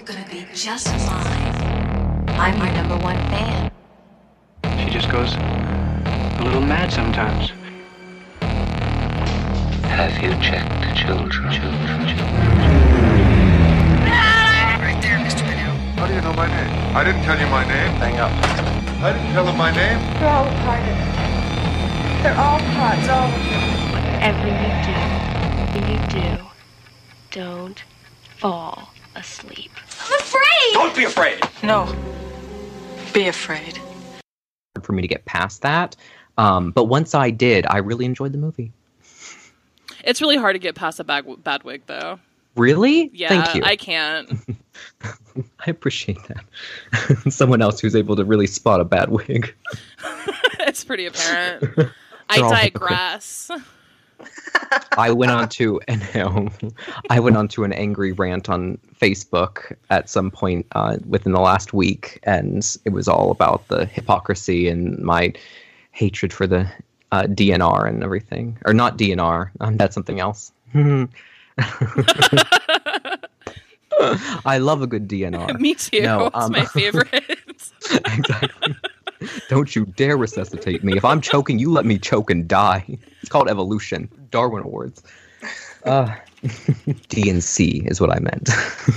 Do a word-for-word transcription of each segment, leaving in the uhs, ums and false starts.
You're gonna be just fine. I'm your number one fan. She just goes a little mad sometimes. Have you checked the children? Children, children. Right there, Mister Minnow. How do you know my name? I didn't tell you my name. Hang up. I didn't tell him my name. They're all retarded. They're all pods, all of them. Whatever you do, you do, don't fall asleep. I'm afraid! Don't be afraid! No. Be afraid. For me to get past that. Um, but once I did, I really enjoyed the movie. It's really hard to get past a bad, bad wig, though. Really? Yeah, Thank you. I can't. I appreciate that. Someone else who's able to really spot a bad wig. It's pretty apparent. I digress. I went on to and um, I went on to an angry rant on Facebook at some point uh, within the last week, and it was all about the hypocrisy and my hatred for the uh, D N R and everything, or not D N R. Um, that's something else. I love a good D N R. Me too. No, it's um, my favorite. Exactly. Don't you dare resuscitate me. If I'm choking, you let me choke and die. It's called evolution. Darwin Awards. Uh, D and C is what I meant.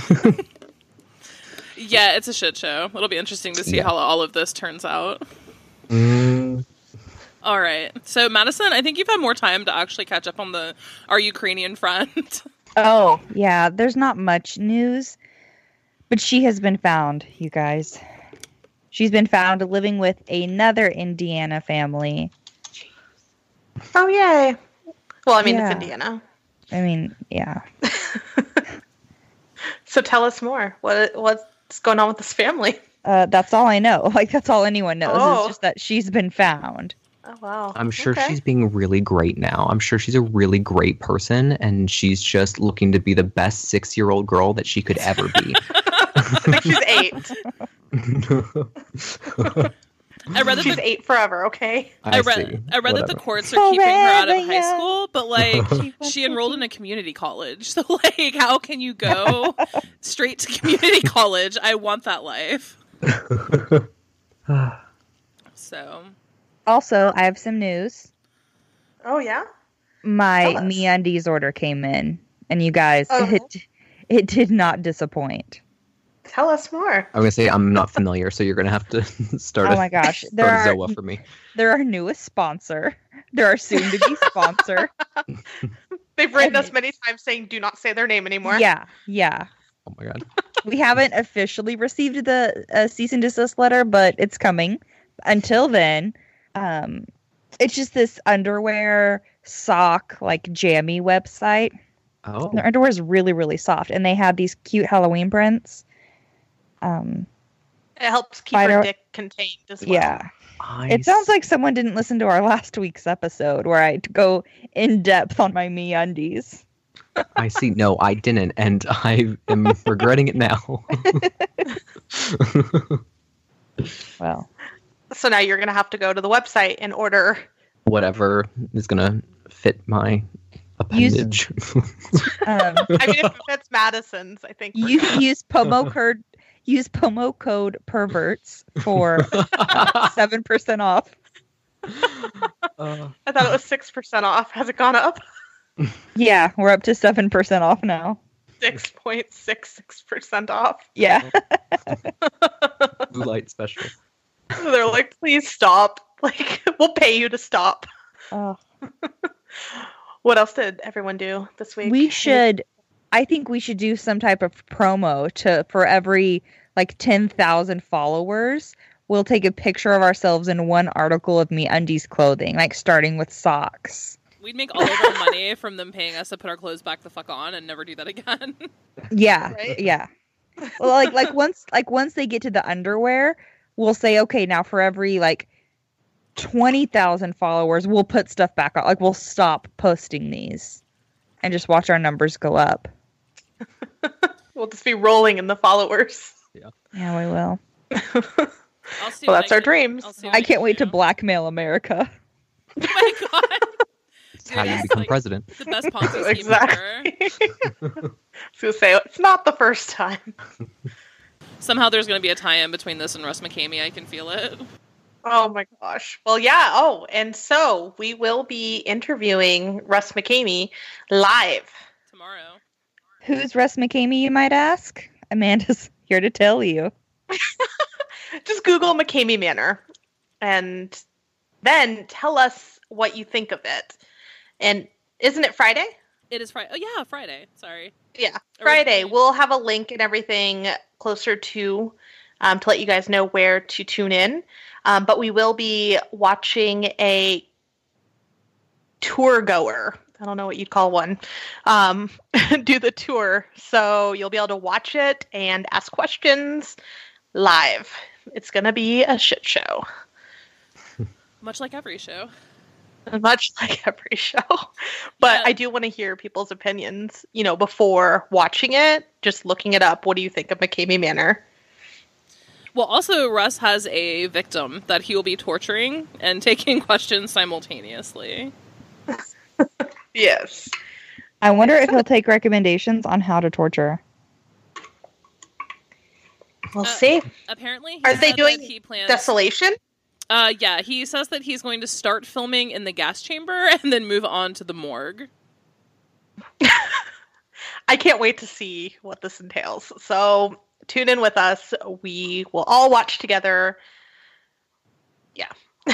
Yeah, it's a shit show. It'll be interesting to see Yeah. how all of this turns out. Mm. All right. So, Madison, I think you've had more time to actually catch up on the our Ukrainian front. Oh, yeah. There's not much news, but she has been found, you guys. She's been found living with another Indiana family. Oh, yay. Well, I mean, Yeah. it's Indiana. I mean, yeah. So tell us more. What What's going on with this family? Uh, that's all I know. Like, that's all anyone knows. Oh. Is just that she's been found. Oh, wow. I'm sure Okay. she's being really great now. I'm sure she's a really great person, and she's just looking to be the best six-year-old girl that she could ever be. I think she's eight. I read that She's the, eight forever, okay? I, I read see. I read that Whatever. the courts are keeping her out of Forever high young. school, but like she enrolled in a community college. So like how can you go straight to community college? I want that life. So Also, I have some news. Oh, yeah? My Tell us. MeUndies order came in, and you guys, Oh. it it did not disappoint. Tell us more. I'm gonna say I'm not familiar, so you're gonna have to start. Oh a, my gosh, start there a are Zoa for me. they're our newest sponsor. They're our soon-to-be sponsor. They've written us many times saying do not say their name anymore. Yeah, yeah. Oh my god. We haven't officially received the uh, cease and desist letter, but it's coming. Until then, um, it's just this underwear sock like jammy website. Oh. Their underwear is really, really soft, and they have these cute Halloween prints. Um, It helps keep Spider- her dick contained as well. yeah. I It sounds like someone didn't listen to our last week's episode where I go in depth on my MeUndies. I see. No, I didn't, and I am regretting it now. Well, So now you're going to have to go to the website and order. Whatever is gonna fit my appendage. um, I mean, if it fits Madison's, I think. we're you good. use promo code use promo code perverts for seven percent off. Uh, I thought it was six percent off. Has it gone up? Yeah, we're up to seven percent off now. six point six six percent off. Yeah. blue light special. They're like, please stop. Like, we'll pay you to stop. Oh. What else did everyone do this week? We should I think we should do some type of promo to for every like ten thousand followers. We'll take a picture of ourselves in one article of MeUndies clothing, like starting with socks. we'd make all of our money from them paying us to put our clothes back the fuck on and never do that again. Yeah, Right? yeah. Well, like like once like once they get to the underwear, we'll say, okay, now for every like twenty thousand followers, we'll put stuff back on. Like we'll stop posting these and just watch our numbers go up. We'll just be rolling in the followers. Yeah, we will. I'll see Well, what that's I our can- dreams. I'll see what I can't can wait to do. blackmail America. Oh my god. It's how you Yes, become like- president. The best Ponzi scheme Exactly. ever. I was gonna say it's not the first time. Somehow there's going to be a tie-in between this and Russ McCamey. I can feel it. Oh my gosh. Well, yeah. Oh, and so we will be interviewing Russ McCamey live. Tomorrow. Who's Russ McCamey, you might ask? Amanda's here to tell you. Just Google McCamey Manor and then tell us what you think of it. And isn't it Friday? It is Friday. Oh, yeah, Friday. Sorry. Yeah, Friday. Originally- We'll have a link and everything closer to um, to let you guys know where to tune in. Um, but we will be watching a tour goer. I don't know what you'd call one. Um, do the tour. So you'll be able to watch it and ask questions live. It's going to be a shit show. Much like every show. Much like every show. But Yeah. I do want to hear people's opinions, you know, before watching it, just looking it up. What do you think of McCamey Manor? Well, also, Russ has a victim that he will be torturing and taking questions simultaneously. Yes. I wonder if he'll take recommendations on how to torture. We'll Uh, see. Apparently, he Are said they that doing he plans... Desolation? Uh, yeah, he says that he's going to start filming in the gas chamber and then move on to the morgue. I can't wait to see what this entails. So tune in with us. We will all watch together. Yeah.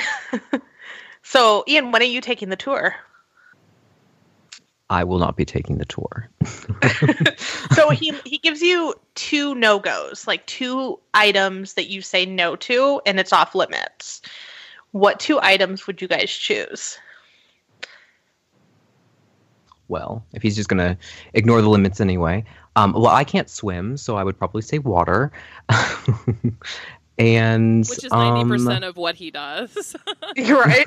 So, Ian, when are you taking the tour? I will not be taking the tour. So he he gives you two no-goes, like two items that you say no to, and it's off limits. What two items would you guys choose? Well, if he's just going to ignore the limits anyway. Um, well, I can't swim, so I would probably say water. and Which is ninety um, percent of what he does. You're right.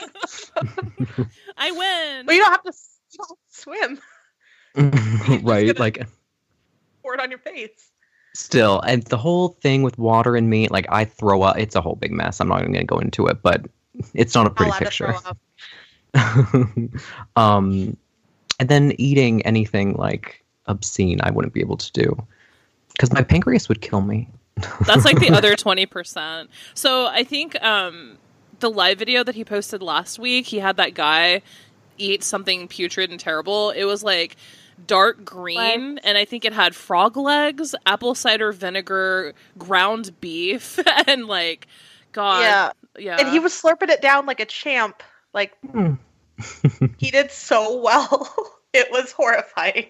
I win! Well, you don't have to, you don't have to swim. right, gonna- like Pour it on your face. still, and the whole thing with water and meat, like I throw up. It's a whole big mess. I'm not even going to go into it, but it's not a pretty Allowed to picture. throw up. um, and then eating anything like obscene, I wouldn't be able to do because my pancreas would kill me. That's like the other twenty percent. So I think um, the live video that he posted last week, he had that guy eat something putrid and terrible. It was like dark green, and I think it had frog legs, apple cider vinegar, ground beef, and like, God. Yeah. Yeah. And he was slurping it down like a champ. Like, Hmm. he did so well. It was horrifying.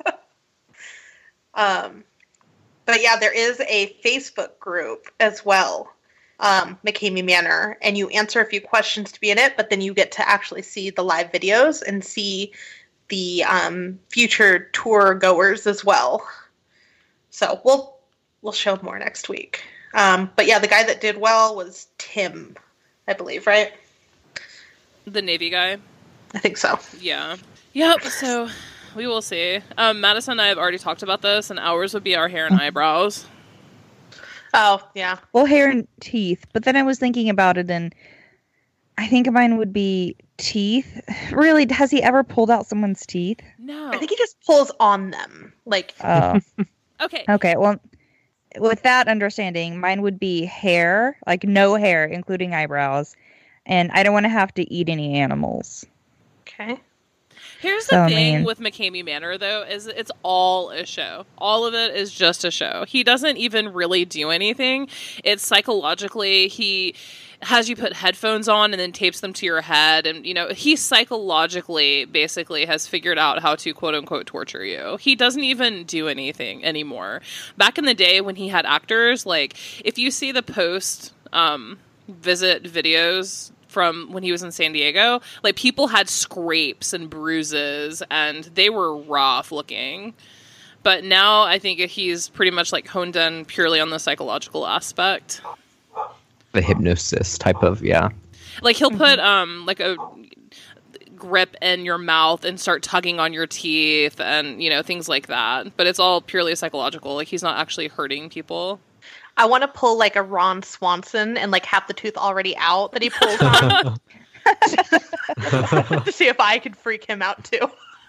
um, but yeah, there is a Facebook group as well, um, McCamey Manor, and you answer a few questions to be in it, but then you get to actually see the live videos and see the um, future tour goers as well. So we'll we'll show more next week. Um, but yeah, the guy that did well was Tim, I believe, right? The Navy guy. I think so. Yeah. Yep. So we will see. Um, Madison and I have already talked about this, and ours would be our hair and eyebrows. Oh, yeah. Well, hair and teeth. But then I was thinking about it, and I think mine would be teeth. Really, has he ever pulled out someone's teeth? No. I think he just pulls on them. Like, Oh, Okay. okay. Well, with that understanding, mine would be hair, like no hair, including eyebrows. And I don't want to have to eat any animals. okay. Here's the So, thing man. with McCamey Manor, though, is it's all a show. All of it is just a show. He doesn't even really do anything. It's psychologically, he has you put headphones on and then tapes them to your head. And, you know, he psychologically basically has figured out how to, quote unquote, torture you. He doesn't even do anything anymore. Back in the day when he had actors, like, if you see the post um, visit videos from when he was in San Diego, like people had scrapes and bruises and they were rough looking. But now I think he's pretty much like honed in purely on the psychological aspect. The hypnosis type of, yeah. Like he'll put um like a grip in your mouth and start tugging on your teeth and, you know, things like that. But it's all purely psychological. Like he's not actually hurting people. I want to pull like a Ron Swanson and like have the tooth already out that he pulls on. to see if I could freak him out too.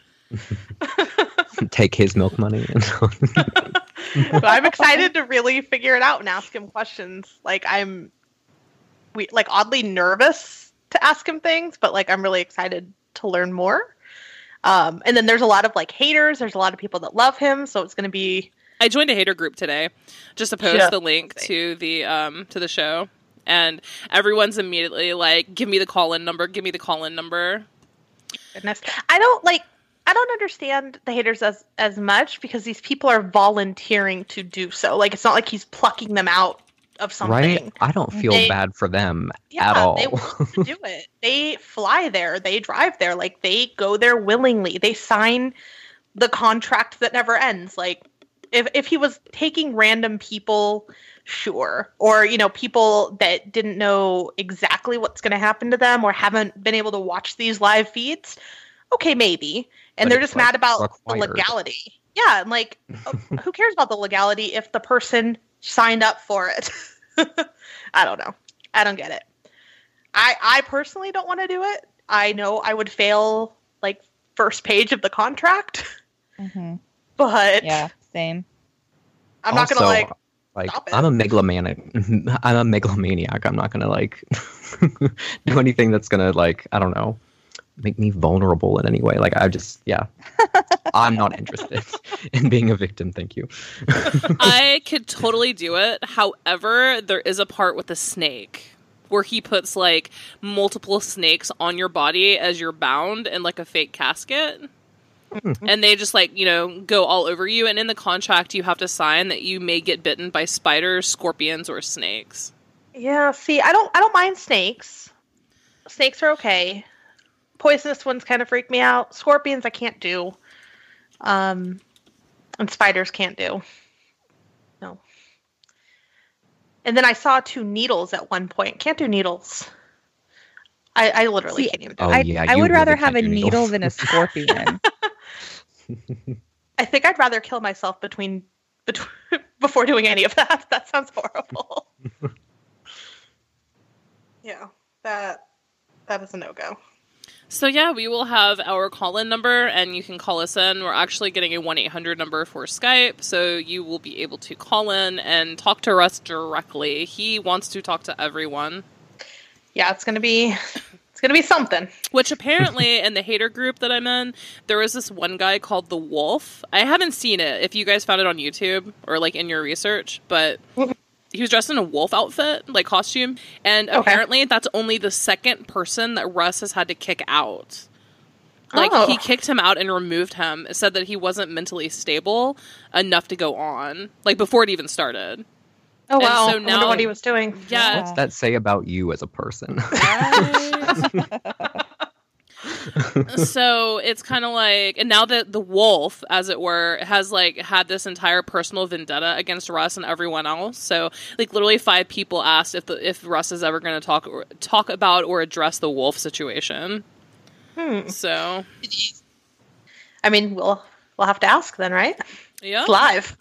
Take his milk money. But I'm excited to really figure it out and ask him questions. Like I'm, we like oddly nervous to ask him things, but like I'm really excited to learn more. Um, and then there's a lot of like haters. There's a lot of people that love him, so it's going to be. I joined a hater group today just to post Yeah. the link to the um to the show, and everyone's immediately like, "Give me the call-in number. Give me the call-in number." Goodness. I don't like. I don't understand the haters as as much because these people are volunteering to do so. Like it's not like he's plucking them out of something. Right? I don't feel They- bad for them Yeah, at all. they want to do it. They fly there. They drive there. Like they go there willingly. They sign the contract that never ends. Like if if he was taking random people, sure, or you know people that didn't know exactly what's going to happen to them or haven't been able to watch these live feeds, okay, maybe. And But they're it's, just like, mad about the required. legality. Yeah, and like who cares about the legality if the person signed up for it? I don't know. I don't get it. I I personally don't want to do it. I know I would fail like first page of the contract, hmm but Yeah, same. I'm not gonna Also, like Like stop it. I'm a megalomaniac. I'm a megalomaniac. I'm not gonna like do anything that's gonna like I don't know make me vulnerable in any way. Like I just yeah, I'm not interested in being a victim. Thank you. I could totally do it. However, there is a part with the snake where he puts like multiple snakes on your body as you're bound in like a fake casket. And they just like, you know, go all over you. And in the contract, you have to sign that you may get bitten by spiders, scorpions, or snakes. Yeah, see, I don't I don't mind snakes. Snakes are okay. Poisonous ones kind of freak me out. Scorpions I can't do. Um and spiders can't do. No. And then I saw two needles at one point. Can't do needles. I, I literally See, can't even do Oh, it. I, yeah, I you would rather really have a can't do needle needles. than a scorpion. I think I'd rather kill myself between, between before doing any of that. That sounds horrible. Yeah, that that is a no-go. So yeah, we will have our call-in number, and you can call us in. We're actually getting a one eight hundred number for Skype, so you will be able to call in and talk to Russ directly. He wants to talk to everyone. Yeah, it's gonna be it's gonna be something. Which apparently, in the hater group that I'm in, there was this one guy called The Wolf. I haven't seen it, if you guys found it on YouTube or like in your research, but he was dressed in a wolf outfit, like costume, and Okay. apparently that's only the second person that Russ has had to kick out. Like, Oh. he kicked him out and removed him, said that he wasn't mentally stable enough to go on, like, before it even started. Oh And wow! so I wonder now- what he was doing. Yeah. What's that say about you as a person? So it's kind of like, and now that the wolf, as it were, has like had this entire personal vendetta against Russ and everyone else. So like literally five people asked if the if Russ is ever going to talk or talk about or address the wolf situation. Hmm. So I mean, we'll we'll have to ask then, right? yeah, It's live.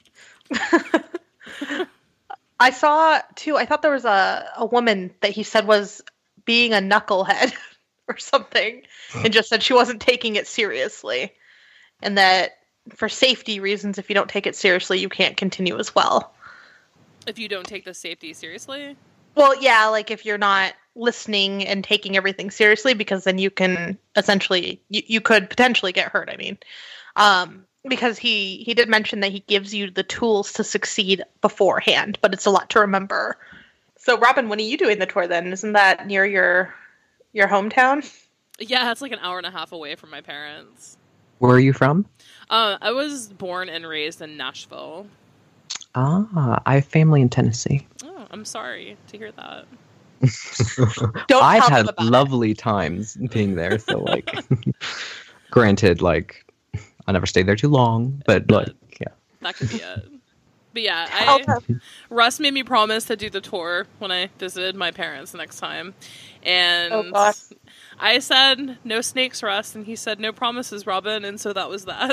I saw too. I thought there was a a woman that he said was being a knucklehead or something, and just said she wasn't taking it seriously, and that for safety reasons, if you don't take it seriously, you can't continue as well. if you don't take the safety seriously. Well, yeah, like if you're not listening and taking everything seriously, because then you can essentially you, you could potentially get hurt. I mean, um, because he he did mention that he gives you the tools to succeed beforehand, but it's a lot to remember. So, Robin, when are you doing the tour then? Isn't that near your your hometown? Yeah, it's like an hour and a half away from my parents. Where are you from? Uh, I was born and raised in Nashville. Ah, I have family in Tennessee. Oh, I'm sorry to hear that. Don't I've tell them had about it. lovely times being there. So, like, granted, like, I never stayed there too long, but like, yeah. That could be it. But yeah, I'll I, tell- Russ made me promise to do the tour when I visited my parents next time. And Oh, gosh. I said, no snakes, Russ. And he said, no promises, Robin. And so that was that.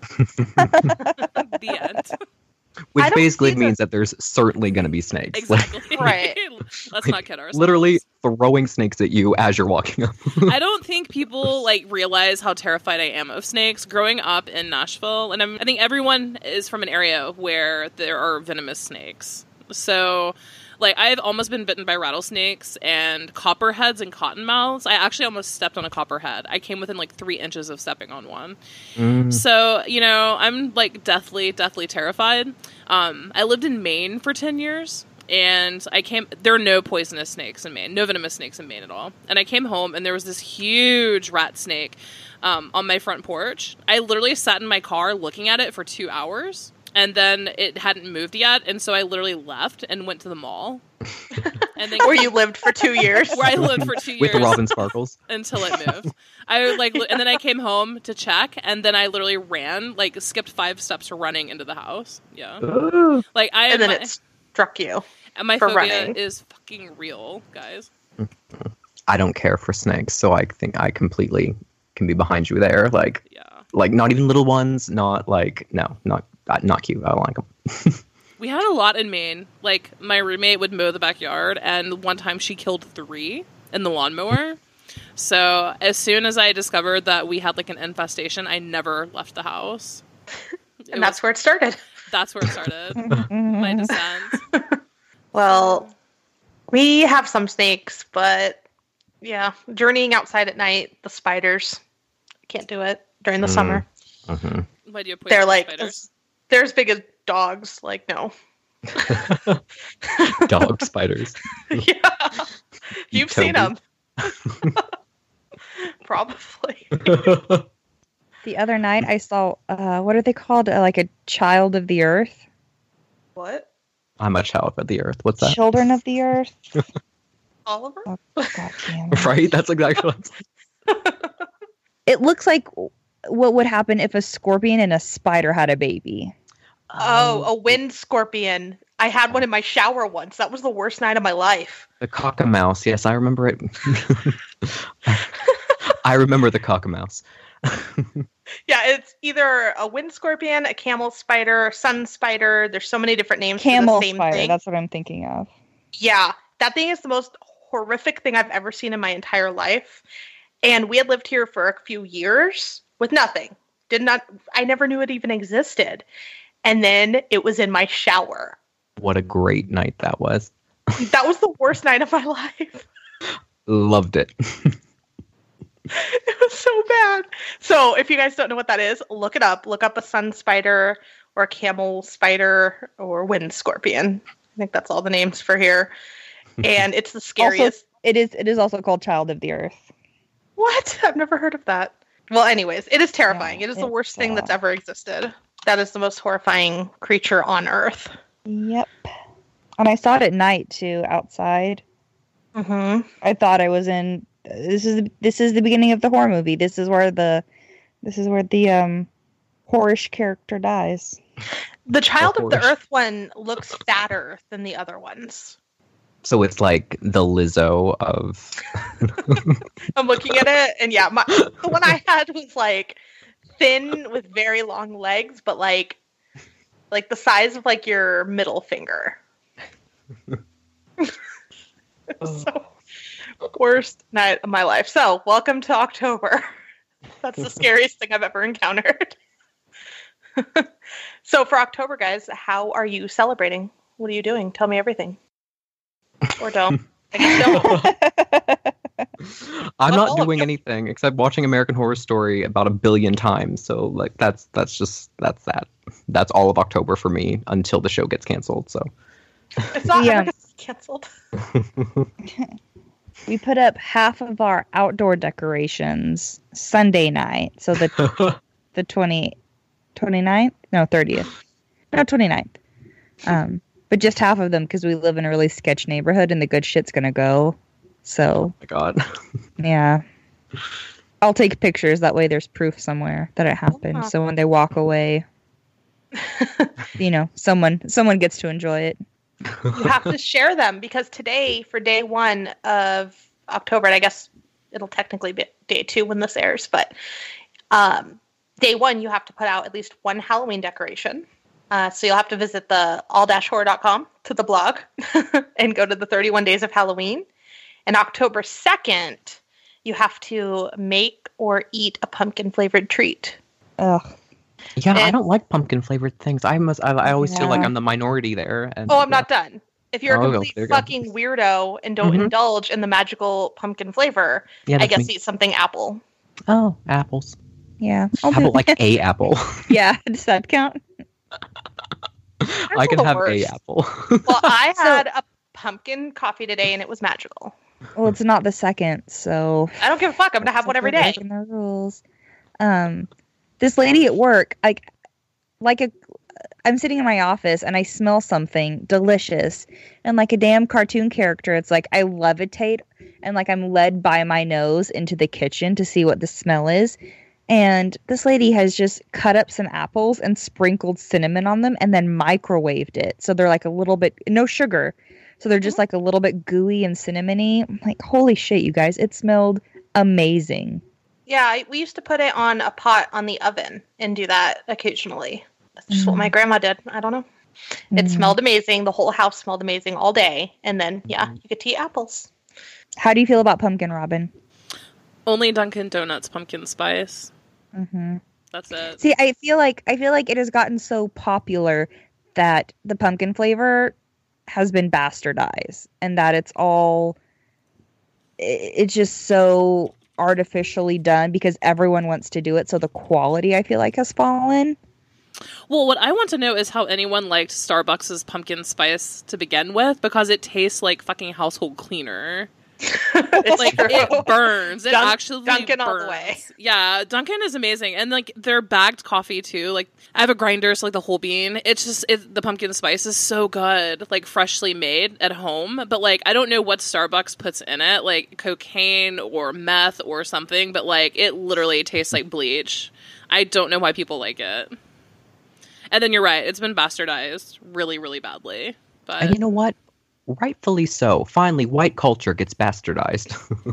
The end. I Which don't basically see the- means that there's certainly going to be snakes. Like, Exactly. Right. Let's like, not kid ourselves. literally throwing snakes at you as you're walking up. I don't think people like realize how terrified I am of snakes. Growing up in Nashville, and I'm, I think everyone is from an area where there are venomous snakes. So, like, I've almost been bitten by rattlesnakes and copperheads and cottonmouths. I actually almost stepped on a copperhead. I came within like three inches of stepping on one. Mm. So, you know, I'm like deathly, deathly terrified. Um, I lived in Maine for ten years. And I came, there are no poisonous snakes in Maine, no venomous snakes in Maine at all. And I came home and there was this huge rat snake um, on my front porch. I literally sat in my car looking at it for two hours and then it hadn't moved yet. And so I literally left and went to the mall. And then where you lived for two years? Where I lived for two years. With the Robin Sparkles. Until it moved. I like, and then I came home to check and then I literally ran, like skipped five steps running into the house. Yeah. Ooh. Like I And then my, it's struck you. And my for phobia running. is fucking real, guys. I don't care for snakes, so I think I completely can be behind you there. Like, yeah. like not even little ones, not like, no, not not cute. I don't like them. We had a lot in Maine. Like, my roommate would mow the backyard, and one time she killed three in the lawnmower. So as soon as I discovered that we had like an infestation, I never left the house. And it that's was, where it started. That's where it started. My descent. Well, we have some snakes, but yeah, journeying outside at night, the spiders, I can't do it during the mm. summer. Mm-hmm. Why do you they're like, spiders? They're as big as dogs. Like, no. Dog spiders. Yeah. You've seen them. Probably. The other night I saw, uh, what are they called? Uh, like a child of the earth? What? I'm a child of the earth. What's that? Children of the earth? Oliver? Oh, God damn it. Right? That's exactly what I'm saying. It looks like what would happen if a scorpion and a spider had a baby. Oh, um, a wind scorpion. I had one in my shower once. That was the worst night of my life. The cockamouse. Yes, I remember it. I remember the cockamouse. Yeah, it's either a wind scorpion, a camel spider, sun spider. There's so many different names camel for the same spider, thing. That's what I'm thinking of. Yeah, that thing is the most horrific thing I've ever seen in my entire life. And we had lived here for a few years with nothing. Did not. I never knew it even existed. And then it was in my shower. What a great night that was. That was the worst night of my life. Loved it. It was so bad. So if you guys don't know what that is, look it up. Look up a sun spider or a camel spider or wind scorpion. I think that's all the names for here. And it's the scariest. Also, it is it is also called Child of the Earth. What? I've never heard of that. Well, anyways, it is terrifying. Yeah, it is the worst uh, thing that's ever existed. That is the most horrifying creature on Earth. Yep. And I saw it at night too, outside. Mm-hmm. I thought I was in. This is this is the beginning of the horror movie. This is where the, this is where the um, Horish character dies. The Child the of the Earth one looks fatter than the other ones. So it's like the Lizzo of. I'm looking at it, and yeah, my, the one I had was like thin with very long legs, but like like the size of like your middle finger. So worst night of my life. So welcome to October. That's the scariest thing I've ever encountered. So for October, guys, how are you celebrating? What are you doing? Tell me everything. Or don't. I guess don't. I'm not doing anything except watching American Horror Story about a billion times. So like that's that's just that's that. That's all of October for me until the show gets canceled. So it's not yeah. ever canceled. We put up half of our outdoor decorations Sunday night. So the the twenty, twenty-ninth? No, thirtieth. No, twenty-ninth. Um, but just half of them because we live in a really sketch neighborhood and the good shit's going to go. So. Oh my God. Yeah. I'll take pictures. That way there's proof somewhere that it happened. Oh. So when they walk away, you know, someone someone gets to enjoy it. You have to share them because today, for day one of October, and I guess it'll technically be day two when this airs, but um, day one, you have to put out at least one Halloween decoration. Uh, so you'll have to visit the all dash horror dot com to the blog and go to the thirty-one days of Halloween. And October second, you have to make or eat a pumpkin flavored treat. Ugh. Yeah, I And- don't like pumpkin flavored things. I must. I, I always feel like Yeah. I'm the minority there. And, Oh, I'm not done. If you're a Oh, go- complete there you go. fucking weirdo and don't Mhm. indulge in the magical pumpkin flavor, Yeah, I that's guess me. eat something apple. Oh, apples. Yeah. I'll How do about like a apple? Yeah. Does that count? I can the have worst. a apple. Well, I So- had a pumpkin coffee today and it was magical. Well, it's not the second, so I don't give a fuck. I'm gonna have one every day. breaking the rules. Um, this lady at work, like, like a, I'm sitting in my office and I smell something delicious, and like a damn cartoon character, it's like I levitate and like I'm led by my nose into the kitchen to see what the smell is. And this lady has just cut up some apples and sprinkled cinnamon on them and then microwaved it. So they're like a little bit, no sugar. So they're just like a little bit gooey and cinnamony. I'm like, holy shit, you guys. It smelled amazing. Yeah, I, we used to put it on a pot on the oven and do that occasionally. That's just what Mm. my grandma did. I don't know. It Mm. smelled amazing. The whole house smelled amazing all day. And then, yeah, you could eat apples. How do you feel about pumpkin, Robin? Only Dunkin' Donuts pumpkin spice. Mm-hmm. That's it. See, I feel like I feel like it has gotten so popular that the pumpkin flavor has been bastardized, and that it's all i- it's just so artificially done because everyone wants to do it. So the quality, I feel like, has fallen. Well, what I want to know is how anyone liked Starbucks' pumpkin spice to begin with, because it tastes like fucking household cleaner. It's Like true. it burns. It Dun- actually Dunkin' burns. all the way. Yeah, Dunkin' is amazing, and like their bagged coffee too. Like I have a grinder, so like the whole bean. It's just it, the pumpkin spice is so good, like freshly made at home. But like I don't know what Starbucks puts in it, like cocaine or meth or something. But like it literally tastes like bleach. I don't know why people like it. And then you're right; it's been bastardized really, really badly. But And you know what? Rightfully so. Finally, white culture gets bastardized.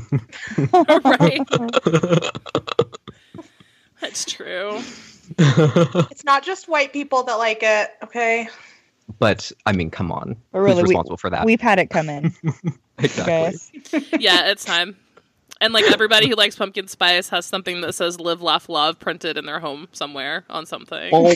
right, that's true. It's not just white people that like it, okay? But I mean, come on. But really, Who's we- responsible for that? We've had it come in. Exactly. guys. Yeah, it's time. And like everybody who likes pumpkin spice has something that says "Live, Laugh, Love" printed in their home somewhere on something. Oh,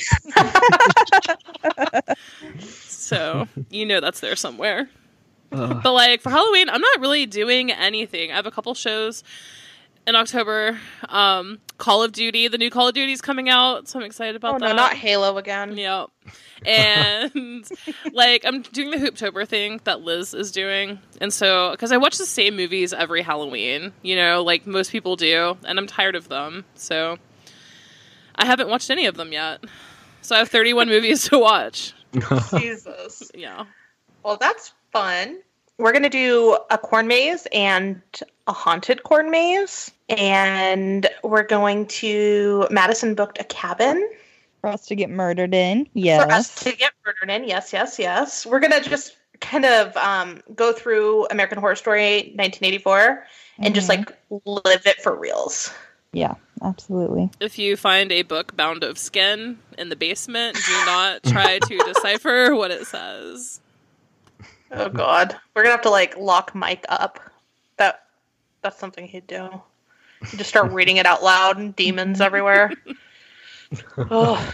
So you know that's there somewhere. ugh. But like for Halloween, I'm not really doing anything. I have a couple shows in October. Um, Call of Duty, the new Call of Duty is coming out, so I'm excited about Oh that. no, not Halo again. Yep. And like I'm doing the Hooptober thing that Liz is doing. And so because I watch the same movies every Halloween, you know, like most people do, and I'm tired of them. So I haven't watched any of them yet. So I have thirty-one movies to watch. Jesus. Yeah. Well, that's fun. We're going to do a corn maze and a haunted corn maze. And we're going to, Madison booked a cabin For us to get murdered in. for us Yes. to get murdered in. Yes, yes, yes. We're going to just kind of um, go through American Horror Story nineteen eighty-four and just Mhm. like live it for reals. Yeah, absolutely. If you find a book bound of skin in the basement, do not try to decipher what it says. Oh God, we're gonna have to like lock Mike up. That that's something he'd do. He'd just start reading it out loud and demons everywhere. Oh.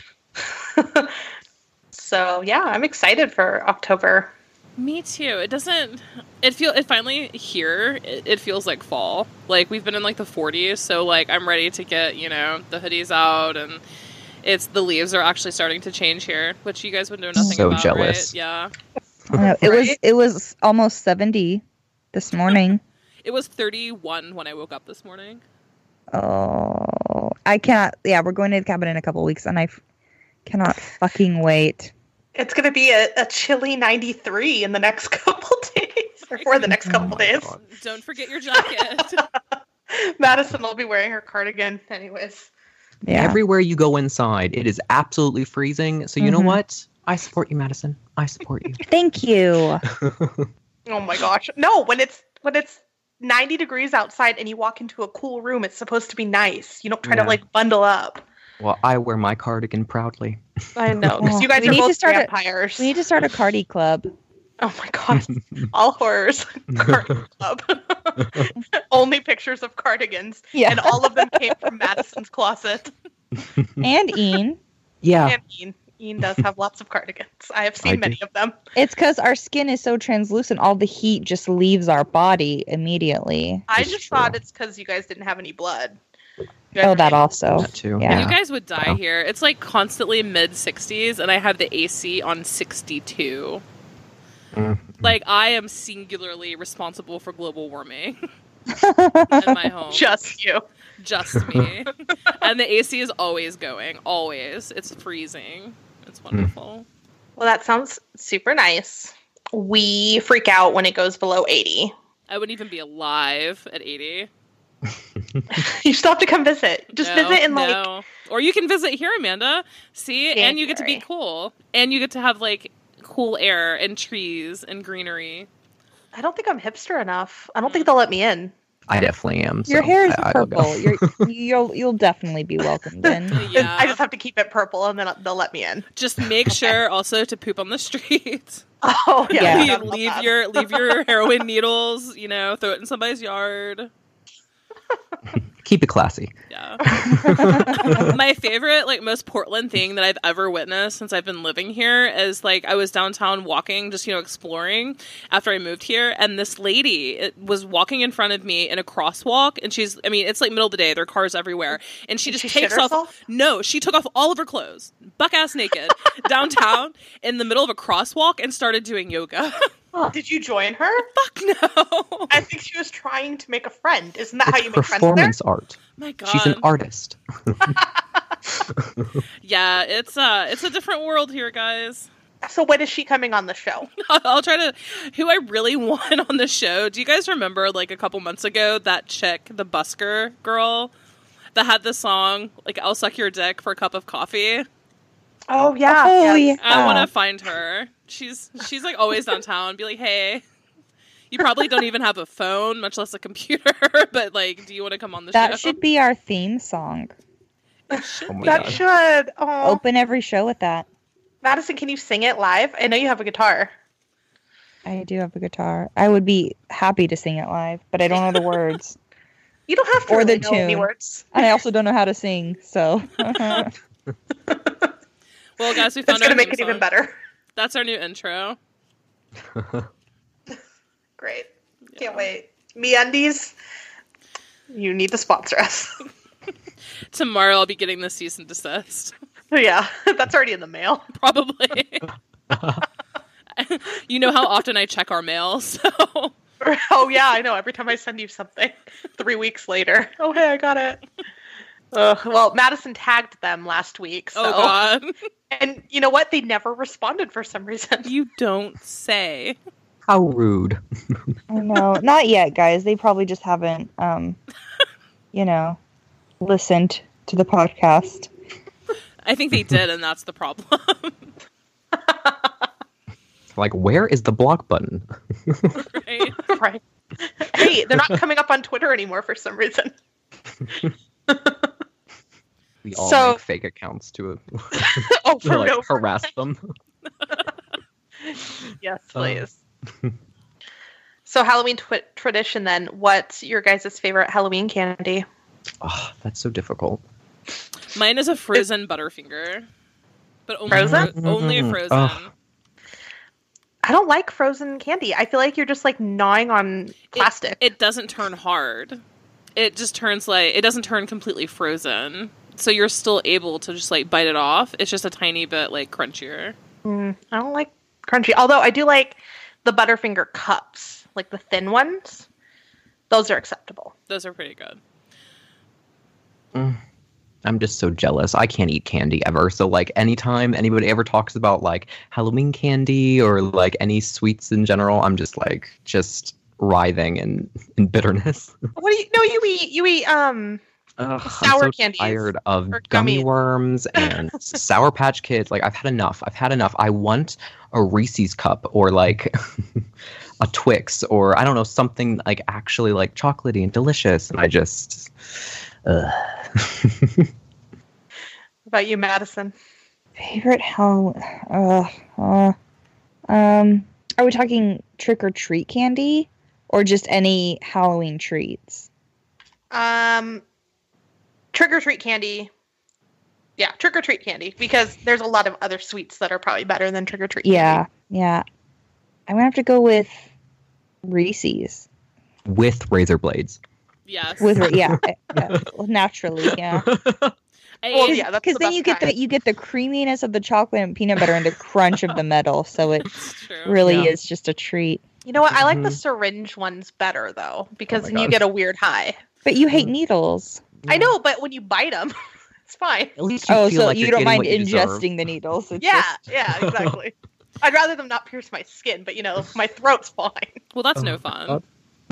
So yeah, I'm excited for October. Me too. It doesn't. It feel. It finally here. It, it feels like fall. Like we've been in like the forties, so like I'm ready to get you know the hoodies out, and it's the leaves are actually starting to change here, which you guys would know nothing So about, jealous. right? Yeah. I know, it was Right? it was almost seventy this morning. It was thirty-one when I woke up this morning. Oh, I cannot. Yeah, we're going to the cabin in a couple weeks, and I f- cannot fucking wait. It's gonna be a, a chilly ninety-three in the next couple days, or for the next couple days. Don't forget your jacket. Madison will be wearing her cardigan, anyways. Yeah. Everywhere you go inside, it is absolutely freezing. So you know Mhm. what? I support you, Madison. I support you. Thank you. Oh my gosh, no! When it's when it's ninety degrees outside and you walk into a cool room, it's supposed to be nice. You don't try Yeah. to like bundle up. Well, I wear my cardigan proudly. I know, because Oh, you guys we are need to both start a- vampires. We need to start a cardi club. Oh my god. All horrors. Cardigan Club. Only pictures of cardigans. Yeah. And all of them came from Madison's closet. And Ian. Yeah. And Ian. Ian does have lots of cardigans. I have seen I many do. of them. It's because our skin is so translucent, all the heat just leaves our body immediately. I It's just true. thought it's because you guys didn't have any blood. You guys Oh, were that able- also. That too. Yeah. You guys would die Yeah. here. It's like constantly mid sixties, and I have the A C on sixty-two. Mm. Like, I am singularly responsible for global warming in my home. Just you. Just me. And the A C is always going. Always. It's freezing. It's wonderful. Well, that sounds super nice. We freak out when it goes below eighty. I wouldn't even be alive at eighty. You still have to come visit. Just No, visit in like no. Or you can visit here, Amanda. See? And you get to be January. cool. And you get to have, like, cool air and trees and greenery. I don't think I'm hipster enough. I don't think they'll let me in. I definitely am. Your so hair is I- I will go. purple. You're, you'll you'll definitely be welcomed in. Yeah. I just have to keep it purple and then they'll let me in. Just make sure also to poop on the street. Oh yeah. Yeah. I leave forgot about leave that. your leave your heroin needles, you know, throw it in somebody's yard. Keep it classy. Yeah. My favorite, like, most Portland thing that I've ever witnessed since I've been living here is, like, I was downtown walking, just, you know, exploring after I moved here, and this lady it, was walking in front of me in a crosswalk, and she's, I mean, it's like middle of the day, there are cars everywhere, and she Did just she takes shit off. herself? No, she took off all of her clothes, buck ass naked, downtown in the middle of a crosswalk and started doing yoga. Did you join her? Fuck no. I think she was trying to make a friend. Isn't that how It's you make friends there? performance art. My God. She's an artist. Yeah, it's uh, it's a different world here, guys. So when is she coming on the show? I'll try to. Who I really want on the show? Do you guys remember, like, a couple months ago, that chick, the busker girl, that had the song like "I'll suck your dick for a cup of coffee"? Oh yeah. Oh, yes. yeah. I want to find her. She's she's like always downtown. Be like, hey, you probably don't even have a phone, much less a computer. But, like, do you want to come on the That show? should be our theme song. Oh my That God. should. Oh, Open every show with that. Madison, can you sing it live? I know you have a guitar. I do have a guitar. I would be happy to sing it live, but I don't know the words. You don't have to Or really the know any tune. words. And I also don't know how to sing, so. Well, guys, we That's found our gonna make theme it even song. better. That's our new intro. Great. Yeah. Can't wait. MeUndies, you need to sponsor us. Tomorrow I'll be getting the cease and desist. Yeah, that's already in the mail. Probably. You know how often I check our mail, so Oh yeah, I know. Every time I send you something, three weeks later. Oh hey, I got it. Ugh, well, Madison tagged them last week. So. oh god. And you know what? They never responded for some reason. You don't say. How rude. I know. Not yet, guys. They probably just haven't, um, you know, listened to the podcast. I think they did, and that's the problem. Like, where is the block button? Right? Right. Hey, they're not coming up on Twitter anymore for some reason. We all So- make fake accounts to, Oh, to for like, no harass them. Yes, Uh. please. So Halloween twi- tradition then, what's your guys' favorite Halloween candy? Oh, that's so difficult. Mine is a frozen Butterfinger. But only Frozen? fro- only a Mm, frozen. ugh. I don't like frozen candy. I feel like you're just like gnawing on plastic. It, it doesn't turn hard. It just turns like it doesn't turn completely frozen. So you're still able to just like bite it off. It's just a tiny bit like crunchier. Mm, I don't like crunchy. Although I do like the Butterfinger cups, like the thin ones. Those are acceptable. Those are pretty good. Mm. I'm just so jealous. I can't eat candy ever. So, like, anytime anybody ever talks about, like, Halloween candy or, like, any sweets in general, I'm just, like, just writhing in, in bitterness. What do you? No, you eat. You eat. Um. Ugh, Sour I'm so candies tired of or gummy gummies. worms and Sour Patch Kids. Like, I've had enough. I've had enough. I want a Reese's cup or, like, a Twix or, I don't know, something, like, actually, like, chocolatey and delicious. And I just... Ugh. What about you, Madison? Favorite Halloween? Uh, uh, um, Are we talking trick or treat candy, or just any Halloween treats? Um, trick or treat candy. Yeah, trick or treat candy, because there's a lot of other sweets that are probably better than trick or treat candy. Yeah, yeah. I'm gonna have to go with Reese's. With razor blades. Yes. With yeah, yeah, naturally, yeah. Well, yeah, that's Because the then best you get kind. the you get the creaminess of the chocolate and peanut butter and the crunch of the metal, so it It's true. really Yeah. is just a treat. You know what? I like the Mhm. syringe ones better though, because Oh my then you God. get a weird high. But you hate needles. I know, but when you bite them, it's fine. At least you Oh, feel so like you you're don't getting mind what you deserve. ingesting the needles? It's Yeah, just- yeah, exactly. I'd rather them not pierce my skin, but you know, my throat's fine. Well, that's Oh no my fun. God.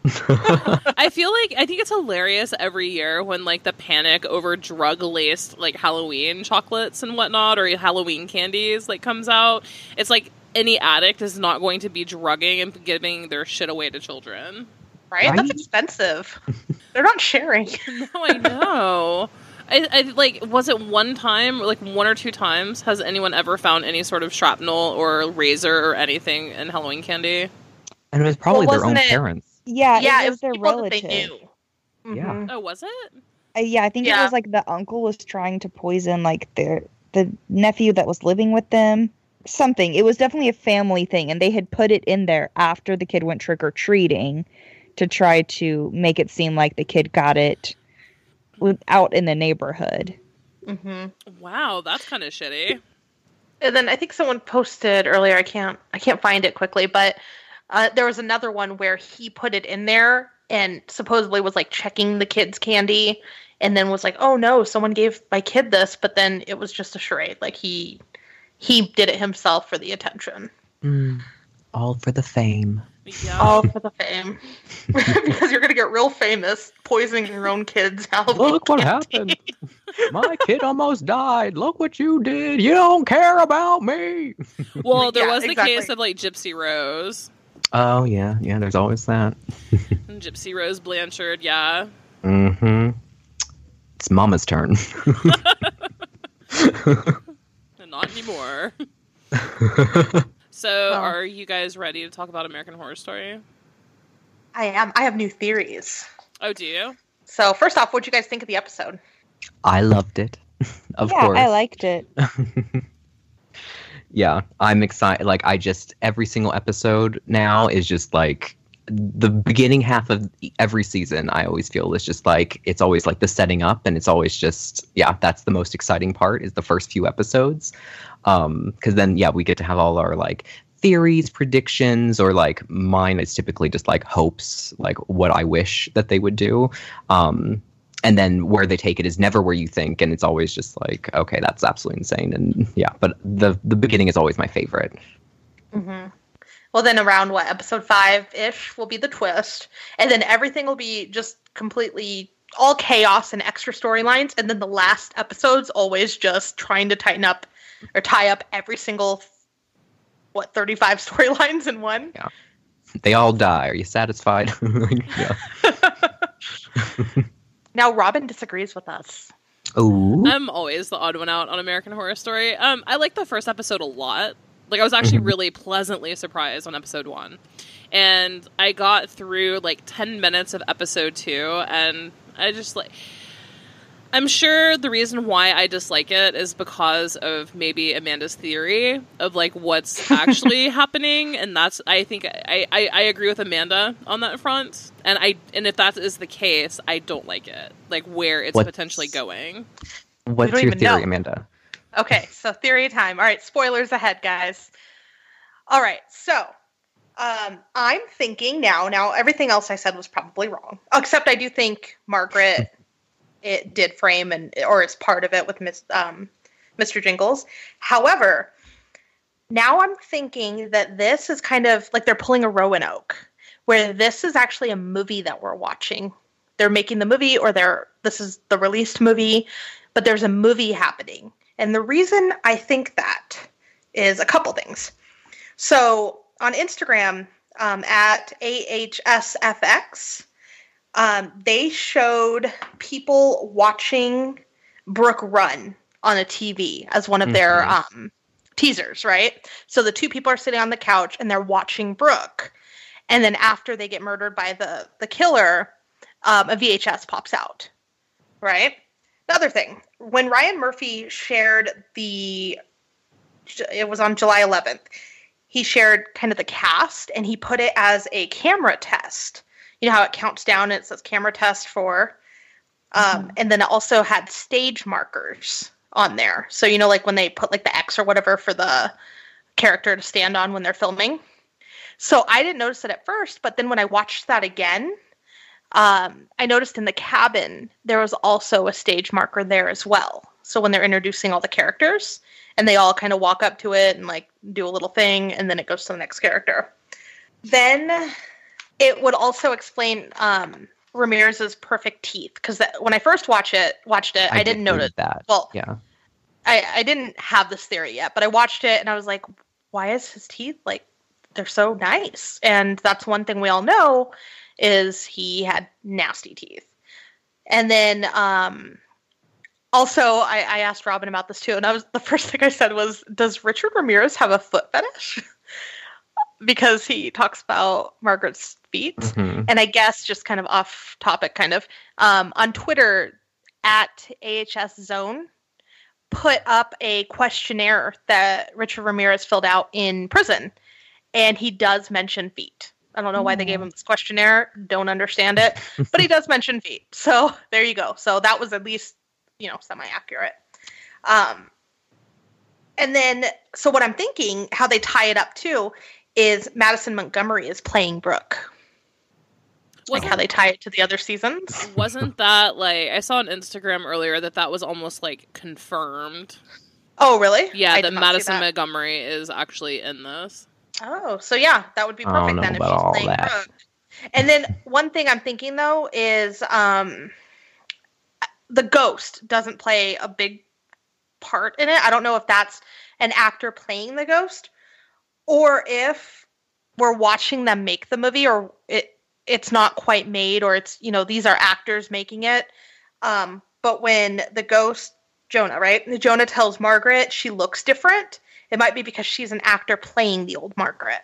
I feel like I think it's hilarious every year when like the panic over drug laced like Halloween chocolates and whatnot or Halloween candies like comes out. It's like any addict is not going to be drugging and giving their shit away to children. Right? That's Right? expensive. They're not sharing. No, I know. I, I like was it one time like one or two times has anyone ever found any sort of shrapnel or razor or anything in Halloween candy? And it was probably Well, their own wasn't it- parents. yeah, yeah, it it was was their people relative. that they knew. Yeah. Mhm. Oh, was it? Uh, yeah, I think it Yeah. was like the uncle was trying to poison like their the nephew that was living with them. Something. It was definitely a family thing, and they had put it in there after the kid went trick or treating to try to make it seem like the kid got it with- out in the neighborhood. Mhm. Wow, that's kind of shitty. And then I think someone posted earlier. I can't. I can't find it quickly, but uh, there was another one where he put it in there and supposedly was like checking the kid's candy, and then was like, "Oh no, someone gave my kid this," but then it was just a charade. Like he he did it himself for the attention, Mm, all for the fame. Yeah. all for the fame, because you're gonna get real famous poisoning your own kids. Look what happened. My kid almost died. Look what you did. You don't care about me. Well, there Yeah, was the exactly. case of like Gypsy Rose. Oh, yeah. Yeah, there's always that. Gypsy Rose Blanchard, yeah. Mm-hmm. It's Mama's turn. Not anymore. So, Well. are you guys ready to talk about American Horror Story? I am. I have new theories. Oh, do you? So first off, what do you guys think of the episode? I loved it. Of yeah, course. I liked it. Yeah, I'm excited. Like, I just, every single episode now is just like the beginning half of every season. I always feel is just like, it's always like the setting up, and it's always just, yeah, that's the most exciting part is the first few episodes. Um, because then, yeah, we get to have all our like theories, predictions, or like mine is typically just like hopes, like what I wish that they would do. Um, and then where they take it is never where you think, and it's always just like, okay, that's absolutely insane. And yeah, but the the beginning is always my favorite. Mm-hmm. Well, then around what episode five ish will be the twist, and then everything will be just completely all chaos and extra storylines, and then the last episode's always just trying to tighten up or tie up every single what thirty-five storylines in one. They all die. Are you satisfied? Yeah. Now Robin disagrees with us. Ooh. I'm always the odd one out on American Horror Story. Um, I like the first episode a lot. Like, I was actually Mhm. really pleasantly surprised on episode one. And I got through, like, ten minutes of episode two, and I just, like... I'm sure the reason why I dislike it is because of maybe Amanda's theory of, like, what's actually happening, and that's, I think, I, I, I agree with Amanda on that front, and I and if that is the case, I don't like it, like, where it's What's- potentially going. What's don't your even theory, know. Amanda? Okay, so theory time. All right, spoilers ahead, guys. All right, so um, I'm thinking now. Now, everything else I said was probably wrong, except I do think Margaret it did frame and or it's part of it with Miss um, Mister Jingles. However, now I'm thinking that this is kind of like they're pulling a Roanoke, where this is actually a movie that we're watching. They're making the movie, or they're this is the released movie, but there's a movie happening. And the reason I think that is a couple things. So on Instagram, um, at A H S F X, um, they showed people watching Brooke run on a T V as one of their Mhm. um, teasers, right? So the two people are sitting on the couch and they're watching Brooke. And then after they get murdered by the, the killer, um, a V H S pops out, right? The other thing, when Ryan Murphy shared the, it was on July eleventh, he shared kind of the cast and he put it as a camera test. You know how it counts down and it says camera test for, um, mm-hmm. and then it also had stage markers on there. So, you know, like when they put like the X or whatever for the character to stand on when they're filming. So I didn't notice it at first, but then when I watched that again, um, I noticed in the cabin, there was also a stage marker there as well. So when they're introducing all the characters and they all kind of walk up to it and like do a little thing and then it goes to the next character. Then it would also explain um, Ramirez's perfect teeth. Because when I first watch it, watched it, I, I didn't notice that. Well, yeah. I, I didn't have this theory yet, but I watched it and I was like, why is his teeth like, they're so nice? And that's one thing we all know is he had nasty teeth. And then um, also I, I asked Robin about this too. And I was the first thing I said was, does Richard Ramirez have a foot fetish? Because he talks about Margaret's feet. Mm-hmm. And I guess just kind of off topic kind of, um, on Twitter at A H S Zone put up a questionnaire that Richard Ramirez filled out in prison. And he does mention feet. I don't know why they gave him this questionnaire. Don't understand it. But he does mention feet. So there you go. So that was at least, you know, semi-accurate. Um, and then, so what I'm thinking, how they tie it up too, is Madison Montgomery is playing Brooke. Like how they tie it to the other seasons. Wasn't that like, I saw on Instagram earlier that that was almost like confirmed. Oh, really? Yeah, I that Madison Montgomery is actually in this. Oh, so yeah, that would be perfect then if she's playing Brooke. And then one thing I'm thinking though is um, the ghost doesn't play a big part in it. I don't know if that's an actor playing the ghost or if we're watching them make the movie or it it's not quite made or it's, you know, these are actors making it. Um, but when the ghost, Jonah, right? Jonah tells Margaret she looks different. It might be because she's an actor playing the old Margaret.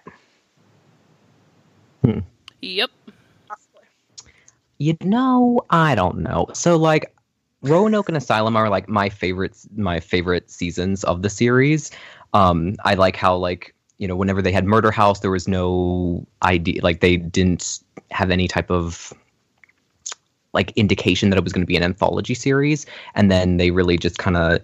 Hmm. Yep. Possibly. You know, I don't know. So, like, Roanoke and Asylum are, like, my favorites, my favorite seasons of the series. Um, I like how, like, you know, whenever they had Murder House, there was no idea, like, they didn't have any type of, like, indication that it was going to be an anthology series. And then they really just kind of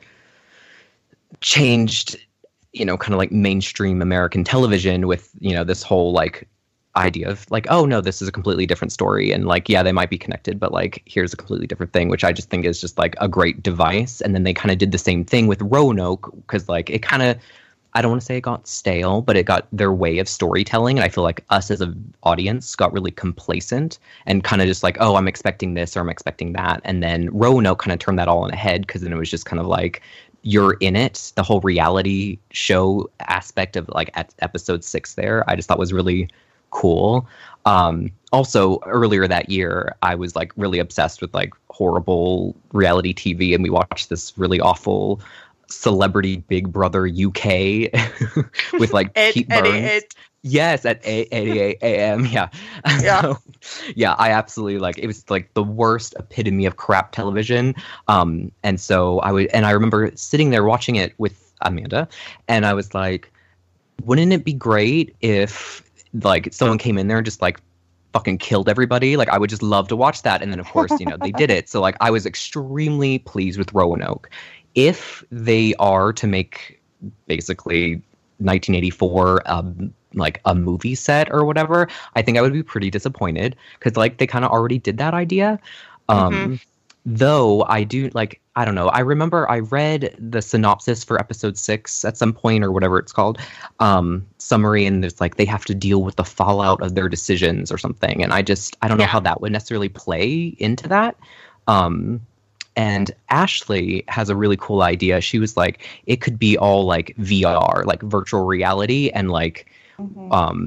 changed, you know, kind of like mainstream American television with, you know, this whole like idea of like, oh no, this is a completely different story. And like, yeah, they might be connected, but like, here's a completely different thing, which I just think is just like a great device. And then they kind of did the same thing with Roanoke because like it kind of, I don't want to say it got stale, but it got their way of storytelling. And I feel like us as an audience got really complacent and kind of just like, oh, I'm expecting this or I'm expecting that. And then Roanoke kind of turned that all on a head because then it was just kind of like, you're in it. The whole reality show aspect of like at episode six there, I just thought was really cool. Um, also, earlier that year, I was like really obsessed with like horrible reality T V, and we watched this really awful Celebrity Big Brother U K with like Ed, Pete Burns. Ed, Ed. Yes, at eight eight a.m. Yeah. Yeah. So, yeah, I absolutely like it was like the worst epitome of crap television. Um, and so I would and I remember sitting there watching it with Amanda, and I was like, wouldn't it be great if like someone came in there and just like fucking killed everybody? Like I would just love to watch that. And then of course, you know, they did it. So like I was extremely pleased with Roanoke. If they are to make basically nineteen eighty-four um like a movie set or whatever, I think I would be pretty disappointed because like they kind of already did that idea. Um, mm-hmm. Though I do like, I don't know. I remember I read the synopsis for episode six at some point or whatever it's called, um, summary, and there's like they have to deal with the fallout of their decisions or something. And I just, I don't know Yeah. how that would necessarily play into that. Um, And Ashley has a really cool idea. She was like, it could be all like V R, like virtual reality, and like, Mhm. um,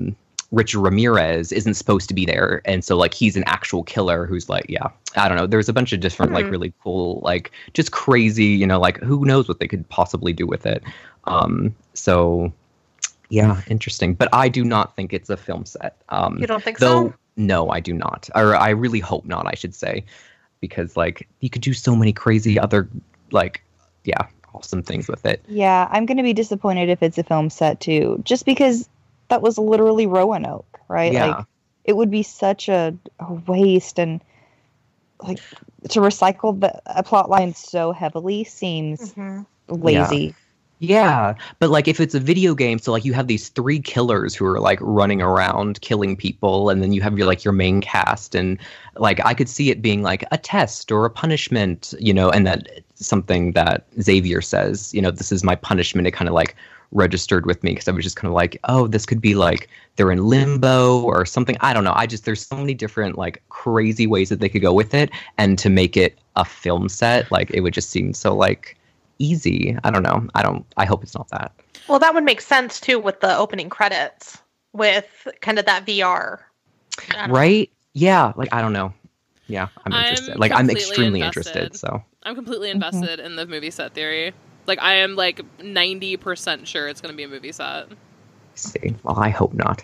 Richard Ramirez isn't supposed to be there, and so like he's an actual killer who's like, yeah, I don't know. There's a bunch of different Mhm. like really cool, like just crazy, you know, like who knows what they could possibly do with it. Um, so yeah, interesting. But I do not think it's a film set. Um, You don't think though, so? No, I do not. Or I really hope not, I should say, because like you could do so many crazy other like yeah, awesome things with it. Yeah, I'm going to be disappointed if it's a film set too, just because that was literally Roanoke, right? Yeah. Like, it would be such a, a waste, and like to recycle the a plot line so heavily seems Mhm. lazy. Yeah, but like if it's a video game, so like you have these three killers who are like running around killing people, and then you have your like your main cast, and like I could see it being like a test or a punishment, you know, and that something that Xavier says, you know, this is my punishment. It kind of like registered with me because I was just kind of like, oh, this could be like they're in limbo or something. I don't know. I just there's so many different like crazy ways that they could go with it, and to make it a film set, like it would just seem so like easy. I don't know. I don't. I hope it's not that. Well, that would make sense too with the opening credits, with kind of that V R. I don't know. Right? Yeah. Like I don't know. Yeah, I'm I'm interested. like I'm completely extremely invested. interested. So I'm completely invested in the movie set theory. Like I am like ninety percent sure it's going to be a movie set. see. Well, I hope not.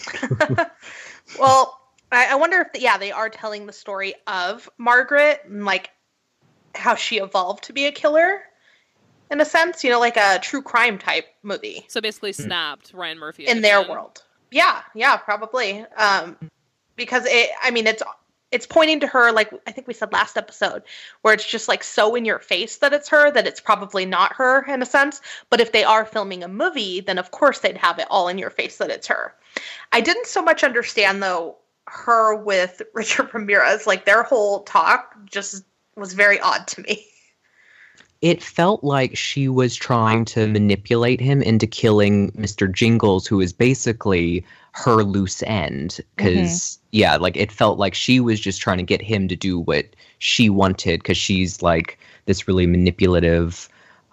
Well, I, I wonder if, yeah, they are telling the story of Margaret and like how she evolved to be a killer, in a sense, you know, like a true crime type movie So basically, Snapped, Ryan Murphy in their edition. world. Yeah, yeah, probably. Um, because it, I mean, it's it's pointing to her, like I think we said last episode, where it's just like so in your face that it's her that it's probably not her in a sense. But if they are filming a movie, then of course they'd have it all in your face that it's her. I didn't so much understand though her with Richard Ramirez, like their whole talk just was very odd to me. It felt like she was trying to manipulate him into killing Mister Jingles, who is basically her loose end. Because, yeah, like it felt like she was just trying to get him to do what she wanted, because she's like this really manipulative,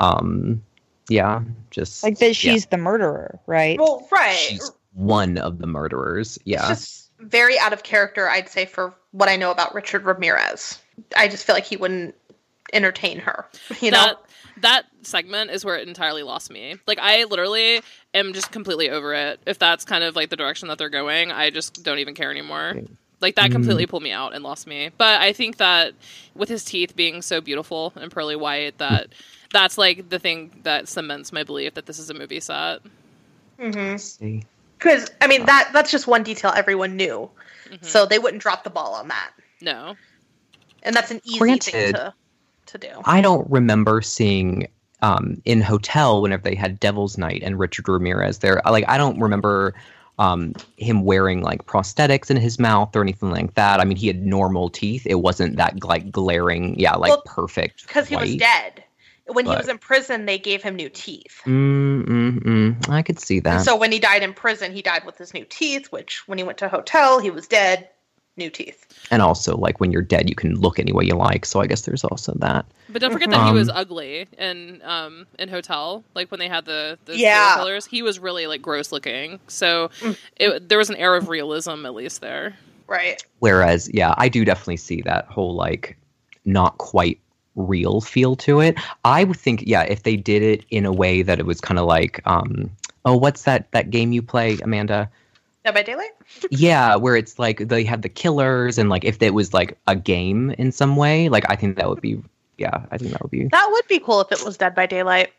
um, yeah, just Like that yeah. she's the murderer, right? Well, right. She's one of the murderers. Yeah. It's just very out of character, I'd say, for what I know about Richard Ramirez. I just feel like he wouldn't entertain her, you know? That that segment is where it entirely lost me. Like I literally am just completely over it. If that's kind of like the direction that they're going, I just don't even care anymore. Like that completely pulled me out and lost me. But I think that with his teeth being so beautiful and pearly white, that that's like the thing that cements my belief that this is a movie set. Mm-hmm. See. Because, I mean, that that's just one detail everyone knew. Mhm. So they wouldn't drop the ball on that. No. And that's an easy Granted, thing to, to do. I don't remember seeing um, in Hotel whenever they had Devil's Night and Richard Ramirez there. Like, I don't remember um, him wearing like prosthetics in his mouth or anything like that. I mean, he had normal teeth. It wasn't that like glaring, yeah, like Well, perfect. Because he was white. dead. When he But- was in prison, they gave him new teeth. Mm, mm, mm. I could see that. And so when he died in prison, he died with his new teeth, which when he went to Hotel, he was dead, new teeth. And also, like when you're dead, you can look any way you like. So I guess there's also that. But don't forget that he was Um, ugly in um in Hotel. Like when they had the, the Yeah. serial killers, he was really like gross looking. So it, there was an air of realism at least there. Right. Whereas, yeah, I do definitely see that whole like not quite real feel to it. I would think, yeah, if they did it in a way that it was kind of like, um, oh, what's that that game you play, Amanda? Dead by Daylight? Yeah, where it's like they have the killers, and like if it was like a game in some way, like I think that would be, yeah, I think that would be That would be cool if it was Dead by Daylight.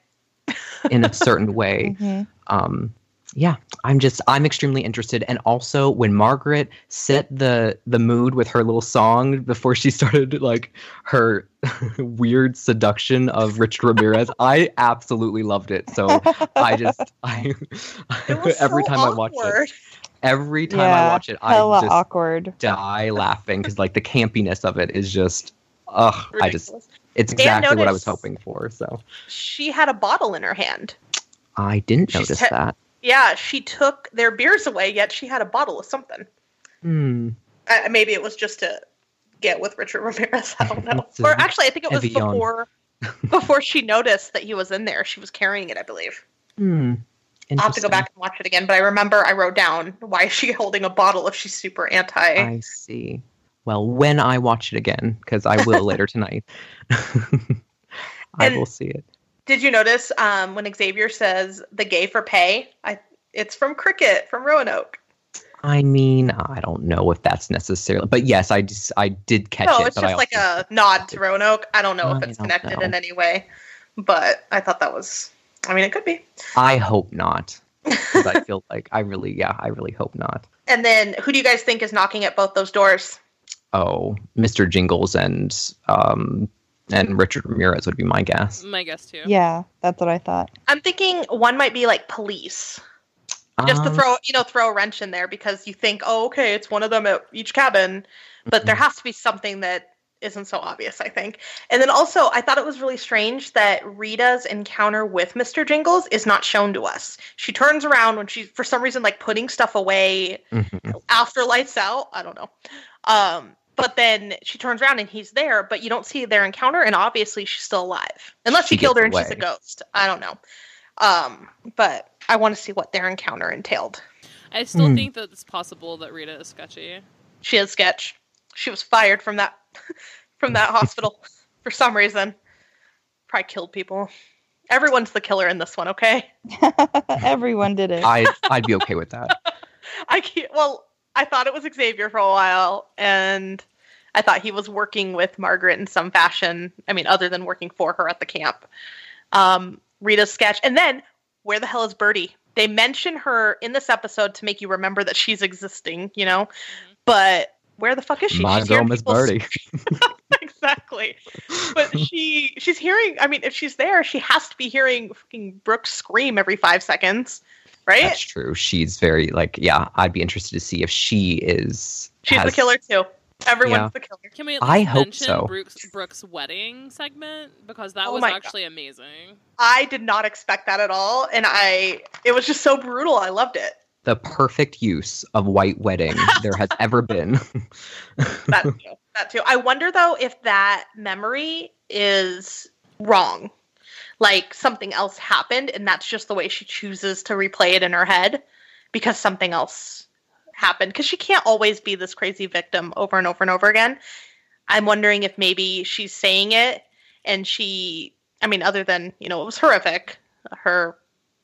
in a certain way. Mhm. Um, yeah, I'm just I'm extremely interested, and also when Margaret set the the mood with her little song before she started like her weird seduction of Richard Ramirez, I absolutely loved it. So I just I It was every so time I watch awkward. it, every time Yeah, I watch it, I hella just awkward. die laughing because like the campiness of it is just ugh. I just Ridiculous. it's And exactly what I was notice- hoping for. So She had a bottle in her hand. I didn't She's notice te- that. Yeah, she took their beers away, yet she had a bottle of something. Hmm. Uh, maybe it was just to get with Richard Ramirez. I don't know. It's a Or actually, I think it was heavy yawn. before before she noticed that he was in there. She was carrying it, I believe. Hmm. I'll have to go back and watch it again, but I remember I wrote down, why is she holding a bottle if she's super anti? I see. Well, when I watch it again, because I will later tonight, I And- will see it. Did you notice um, when Xavier says the gay for pay? I It's from Cricket, from Roanoke. I mean, I don't know if that's necessarily, but yes, I just, I did catch No, it. it's but just I like also- a nod to Roanoke. I don't know if I it's don't connected know. in any way, but I thought that was, I mean, it could be. I hope not. 'Cause I feel like I really, yeah, I really hope not. And then who do you guys think is knocking at both those doors? Oh, Mister Jingles and um and Richard Ramirez would be my guess. My guess too. Yeah, that's what I thought. I'm thinking one might be like police. Just to Um, throw, you know, throw a wrench in there because you think, oh, okay, it's one of them at each cabin, but there has to be something that isn't so obvious, I think. And then also, I thought it was really strange that Rita's encounter with Mister Jingles is not shown to us. She turns around when she's, for some reason, like putting stuff away mhm. after lights out. I don't know. Um, but then she turns around and he's there, but you don't see their encounter, and obviously she's still alive. Unless She he killed her and gets she's a away. ghost. I don't know. Um, but I want to see what their encounter entailed. I still Hmm. think that it's possible that Rita is sketchy. She is sketch. She was fired from that from that hospital for some reason. Probably killed people. Everyone's the killer in this one, okay? Everyone did it. I I'd be okay with that. I can't, well, I thought it was Xavier for a while, and I thought he was working with Margaret in some fashion. I mean, other than working for her at the camp. Um, Rita's sketch. And then, where the hell is Birdie? They mention her in this episode to make you remember that she's existing, you know? But where the fuck is she? My She's girl, hearing Miss people Birdie. exactly. But she she's hearing, I mean, if she's there, she has to be hearing fucking Brooke scream every five seconds, right? That's true. She's very like, yeah. I'd be interested to see if she is. She's has- the killer too. Everyone's Yeah. the killer. Can we at I least hope mention so. Brooks, Brooke's wedding segment? Because that Oh was my God. actually amazing. I did not expect that at all, and I it was just so brutal. I loved it. The perfect use of white wedding there has ever been. That too. That too. I wonder though if that memory is wrong. Like something else happened and that's just the way she chooses to replay it in her head because something else happened. Because she can't always be this crazy victim over and over and over again. I'm wondering if maybe she's saying it and she, I mean, other than, you know, it was horrific. Her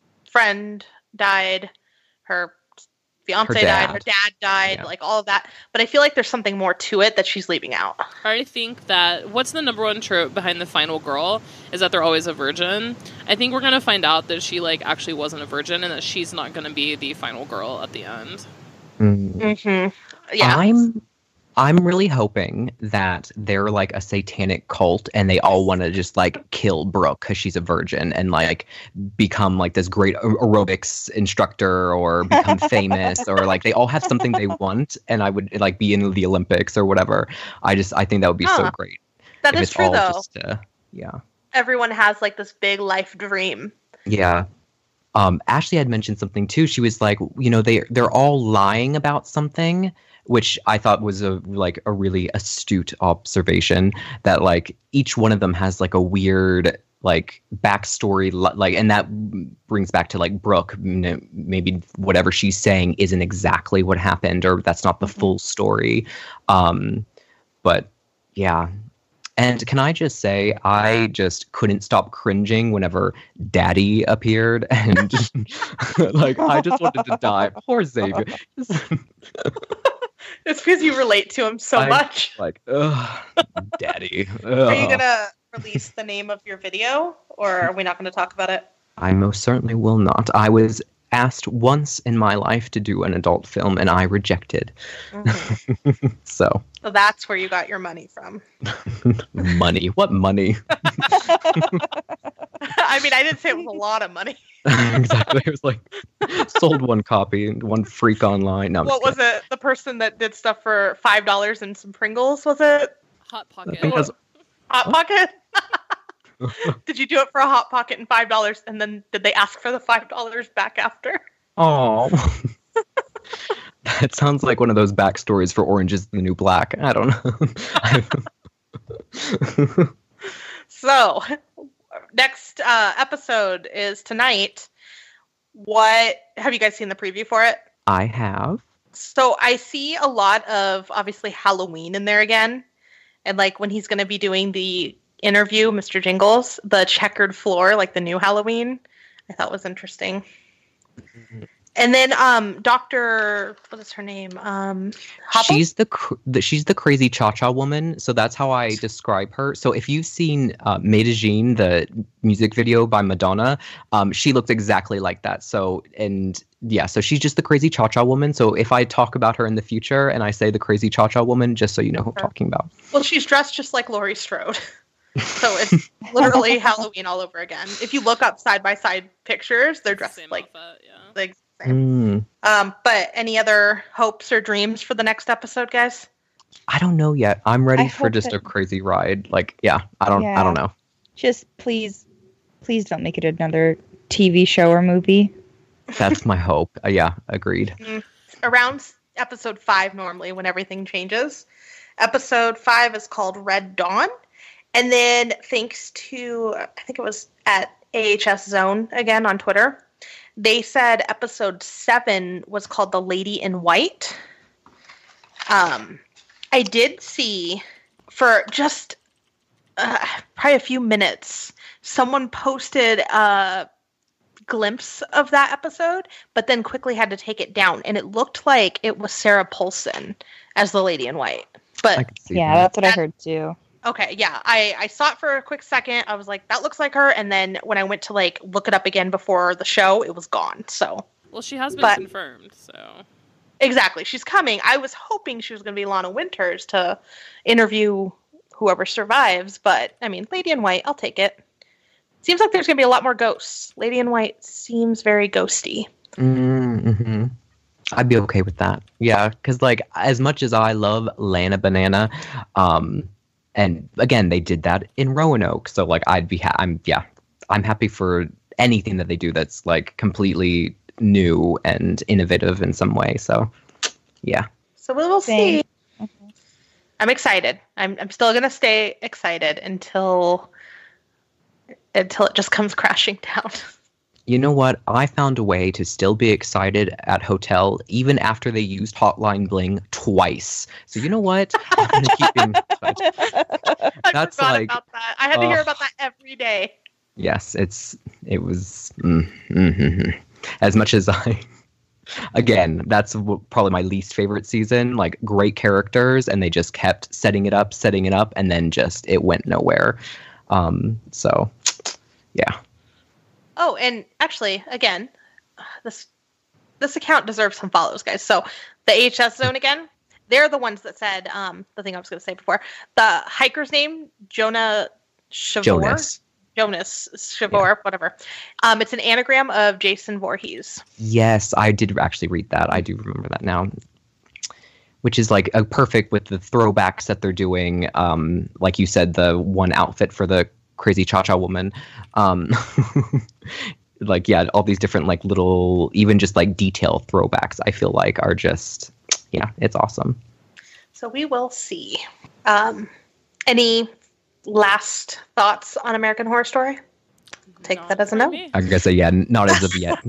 friend died. Her fiance Her died. dad. Her dad died. Yeah. Like all of that. But I feel like there's something more to it that she's leaving out. I think that what's the number one trope behind the final girl is that they're always a virgin. I think we're gonna find out that she like actually wasn't a virgin and that she's not gonna be the final girl at the end. Mm. Mm-hmm. Yeah. I'm I'm really hoping that they're like a satanic cult and they all want to just like kill Brooke because she's a virgin and like become like this great aer- aerobics instructor or become famous or like they all have something they want and I would like be in the Olympics or whatever. I just I think that would be so Huh. great. that if is it's true all though. just uh, yeah. Everyone has like this big life dream. Yeah. Um, Ashley had mentioned something too. She was like, you know, they they're all lying about something, which I thought was a like a really astute observation. That like each one of them has like a weird like backstory, li- like, and that brings back to like Brooke. You know, maybe whatever she's saying isn't exactly what happened, or that's not the full story. Um, but yeah. And can I just say, I just couldn't stop cringing whenever Daddy appeared, and just, like I just wanted to die. Poor Xavier. Just, It's because you relate to him so I- much. like, ugh, Daddy. Are you ugh. gonna release the name of your video, or are we not gonna talk about it? I most certainly will not. I was asked once in my life to do an adult film, and I rejected. Mhm. So, So that's where you got your money from. money. What money? I mean, I didn't say it was a lot of money. Exactly. It was like sold one copy and one freak online. No, I'm What just was it? The person that did stuff for five dollars and some Pringles, was it? Hot kidding. Pocket. I think that's Hot Pocket? Did you do it for a Hot Pocket and five dollars, and then did they ask for the five dollars back after? oh. That sounds like one of those backstories for Orange is the New Black. I don't know. So, next uh, episode is tonight. what have you guys seen the preview for it? I have. So I see a lot of obviously Halloween in there again. And like when he's going to be doing the interview, Mister Jingles, the checkered floor, like the new Halloween, I thought was interesting. Mm-hmm. And then um, Doctor what is her name? Um, Hopple? She's the, cr- the she's the crazy cha-cha woman. So that's how I describe her. So if you've seen uh, Medellin, the music video by Madonna, um, she looks exactly like that. So and yeah, so she's just the crazy cha-cha woman. So if I talk about her in the future and I say the crazy cha-cha woman, just so you know who I'm talking about. Well, she's dressed just like Laurie Strode. So it's literally Halloween all over again. If you look up side by side pictures, they're dressed Same like outfit, yeah. like same. Mm. Um, but any other hopes or dreams for the next episode, guys? I don't know yet. I'm ready I for hope just that- a crazy ride. Like, yeah, I don't, Yeah. I don't know. Just please, please don't make it another T V show or movie. That's my hope. Uh, yeah, agreed. Around episode five, normally when everything changes. Episode five is called Red Dawn, and then thanks to I think it was at A H S Zone again on Twitter, they said episode seven was called The Lady in White. Um, I did see for just uh, probably a few minutes, someone posted a glimpse of that episode, but then quickly had to take it down, and it looked like it was Sarah Paulson as the Lady in White. But I can see Yeah, that. that's what I That- heard too. okay, yeah, I, I saw it for a quick second. I was like, that looks like her. And then when I went to like look it up again before the show, it was gone. So Well, she has been But- confirmed, so. exactly, she's coming. I was hoping she was going to be Lana Winters to interview whoever survives. But I mean, Lady in White, I'll take it. Seems like there's going to be a lot more ghosts. Lady in White seems very ghosty. Mm-hmm. I'd be okay with that. Yeah, because like as much as I love Lana Banana, um, and again they did that in Roanoke, so like I'd be ha- I'm yeah I'm happy for anything that they do that's like completely new and innovative in some way. So yeah, So we will see. Same. I'm excited. I'm I'm still gonna stay excited until until it just comes crashing down. you know what? I found a way to still be excited at Hotel even after they used Hotline Bling twice. So you know what? I'm gonna keep being excited. I That's forgot like- about that. I had to hear Ugh. about that every day. Yes, it's it was mm, mm-hmm. As much as I again, that's w- probably my least favorite season. Like great characters, and they just kept setting it up, setting it up, and then just it went nowhere. Um, so yeah, Oh, and actually, again, this this account deserves some follows, guys. So the A H S Zone again, they're the ones that said um, the thing I was going to say before. The hiker's name, Jonah Shavor. Jonas. Jonas Shavor, whatever. Um, it's an anagram of Jason Voorhees. Yes, I did actually read that. I do remember that now. Which is like a perfect with the throwbacks that they're doing. Um, like you said, the one outfit for the crazy cha-cha woman. Um, like, yeah, all these different like little, even just like detail throwbacks, I feel like are just, yeah, it's awesome. So we will see. Um, any last thoughts on American Horror Story? Take Not that as a for no. me. I guess, uh, yeah, not as of yet.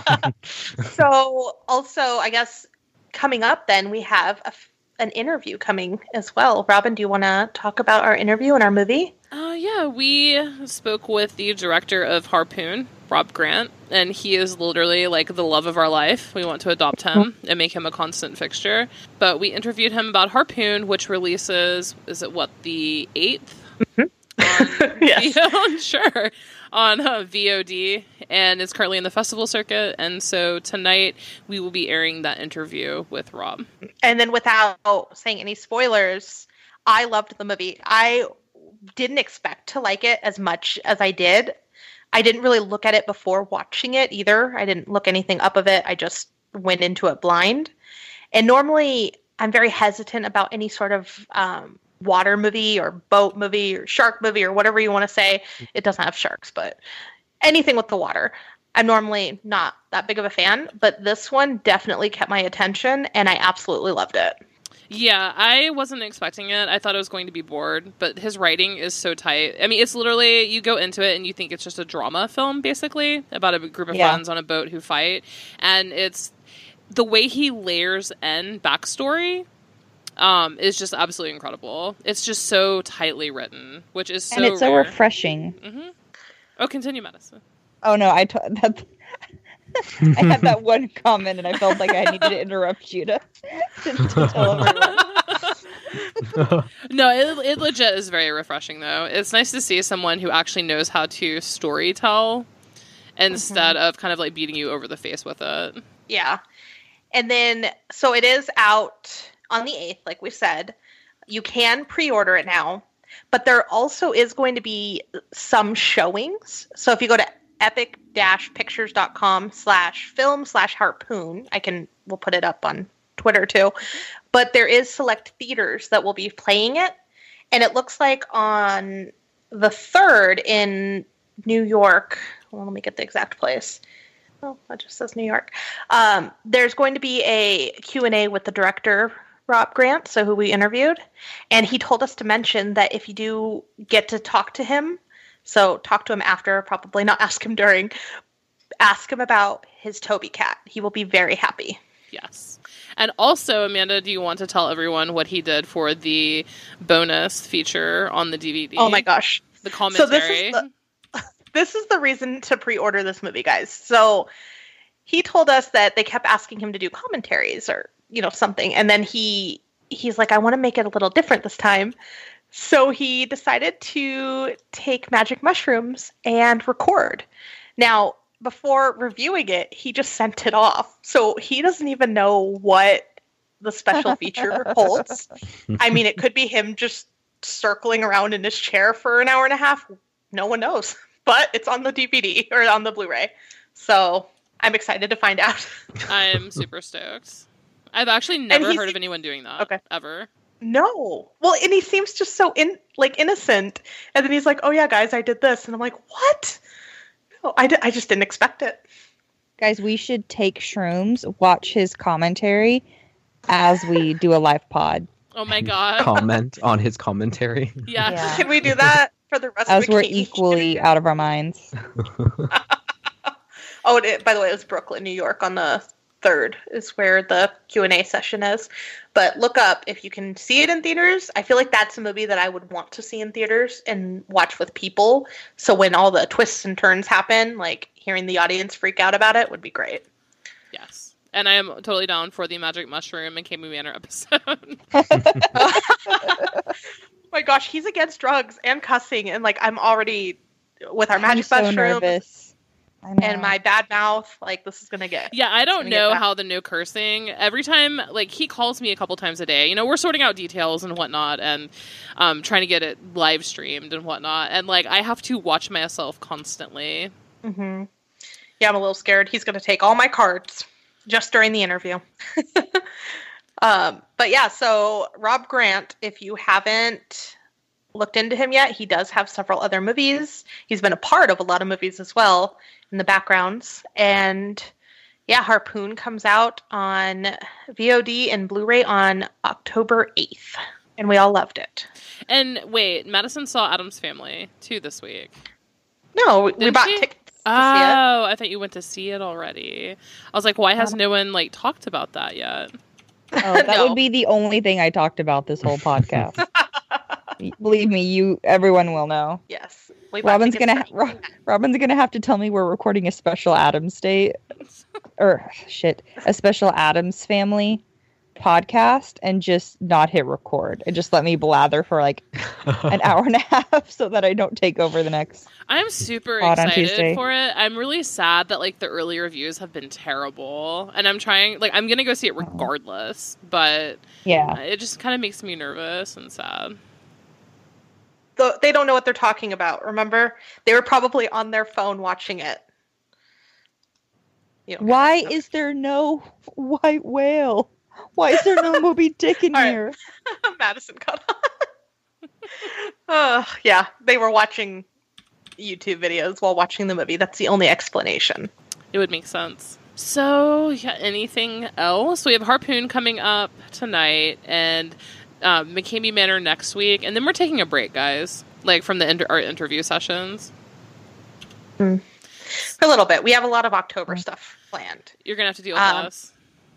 So also, I guess coming up, then we have a f an interview coming as well. Robin, do you want to talk about our interview and our movie? Uh, yeah, we spoke with the director of Harpoon, Rob Grant, and he is literally like the love of our life. We want to adopt him and make him a constant fixture. But we interviewed him about Harpoon, which releases, is it what, the eighth? On Yes. V O D? Sure. On uh, V O D, and is currently in the festival circuit. And so tonight we will be airing that interview with Rob. And then without saying any spoilers, I loved the movie. I didn't expect to like it as much as I did. I didn't really look at it before watching it either. I didn't look anything up of it. I just went into it blind. And normally I'm very hesitant about any sort of um, water movie or boat movie or shark movie or whatever you want to say. It doesn't have sharks, but anything with the water. I'm normally not that big of a fan, but this one definitely kept my attention and I absolutely loved it. Yeah, I wasn't expecting it. I thought I was going to be bored, but his writing is so tight. I mean, it's literally, you go into it and you think it's just a drama film, basically, about a group of Yeah. friends on a boat who fight. And it's the way he layers in backstory um, is just absolutely incredible. It's just so tightly written, which is so and it's so rare. refreshing. hmm Oh, continue, Madison. Oh no, I t- that. I had that one comment, and I felt like I needed to interrupt you to, to, to tell everyone. No, it, it legit is very refreshing, though. It's nice to see someone who actually knows how to story tell instead of kind of like beating you over the face with it. Yeah. And then, so it is out on the eighth, like we said. You can pre-order it now, but there also is going to be some showings. So if you go to epic dash pictures dot com slash film slash harpoon, I can, we'll put it up on Twitter too. But there is select theaters that will be playing it. And it looks like on the third in New York, well, let me get the exact place. Oh, that just says New York. Um, there's going to be a Q and A with the director, Rob Grant, so who we interviewed. And he told us to mention that if you do get to talk to him, so talk to him after, probably not ask him during, ask him about his Toby cat. He will be very happy. Yes. And also, Amanda, do you want to tell everyone what he did for the bonus feature on the D V D? Oh my gosh. The commentary. So this is the, this is the reason to pre-order this movie, guys. So he told us that they kept asking him to do commentaries or, you know, something. And then he he's like, I want to make it a little different this time. So he decided to take magic mushrooms and record. Now, before reviewing it, he just sent it off. So he doesn't even know what the special feature holds. I mean, it could be him just circling around in his chair for an hour and a half. No one knows. But it's on the D V D or on the Blu-ray. So I'm excited to find out. I'm super stoked. I've actually never he heard of se- anyone doing that. Okay. Ever. No. Well, and he seems just so in like innocent. And then he's like, oh yeah, guys, I did this. And I'm like, what? No, I, di- I just didn't expect it. Guys, we should take shrooms, watch his commentary as we do a live pod. Oh my god. Comment on his commentary. Yeah. Yeah. Can we do that for the rest As of the we're game? equally out of our minds. Oh, it, by the way, it was Brooklyn, New York on the third is where the Q and A session is. But look up if you can see it in theaters. I feel like that's a movie that I would want to see in theaters and watch with people. So when all the twists and turns happen, like hearing the audience freak out about it would be great. Yes. And I am totally down for the Magic Mushroom and Kami Manor episode. Oh my gosh, he's against drugs and cussing, and like I'm already with our I'm magic so mushroom nervous. I know. and my bad mouth. Like this is gonna get. Yeah, I don't gonna get know back. how the no cursing. Every time, like, he calls me a couple times a day. You know, we're sorting out details and whatnot and um, trying to get it live streamed and whatnot. And, like, I have to watch myself constantly. Mm-hmm. Yeah, I'm a little scared. He's gonna take all my cards just during the interview. um, but yeah, so Rob Grant, if you haven't looked into him yet, he does have several other movies. He's been a part of a lot of movies as well in the backgrounds. And yeah, Harpoon comes out on V O D and Blu-ray on October eighth. And we all loved it. And wait, Madison saw Addams Family, too, this week. No, we, we Didn't bought she? tickets to Oh, see it. I thought you went to see it already. I was like, why has no one, like, talked about that yet? Oh, that No. would be the only thing I talked about this whole podcast. Believe me, you everyone will know. Yes. We bought Robin's tickets gonna for- ha- Ro- Robin's gonna have to tell me we're recording a special Adams Day, or shit, a special Adams Family podcast, and just not hit record and just let me blather for like an hour and a half so that I don't take over the next. I'm super Pod on excited Tuesday. for it. I'm really sad that, like, the early reviews have been terrible. And I'm trying, like, I'm gonna go see it regardless. But Yeah, it just kind of makes me nervous and sad. The, they don't know what they're talking about. Remember, they were probably on their phone watching it. You don't why know. is there no white whale? Why is there no Moby Dick in All right. here? Madison cut on? uh, yeah, they were watching YouTube videos while watching the movie. That's the only explanation. It would make sense. So, yeah, anything else? We have Harpoon coming up tonight, and uh, McCamey Manor next week, and then we're taking a break, guys. Like, from the inter- our interview sessions. Mm. For a little bit. We have a lot of October stuff planned. You're going to have to deal with Um, us.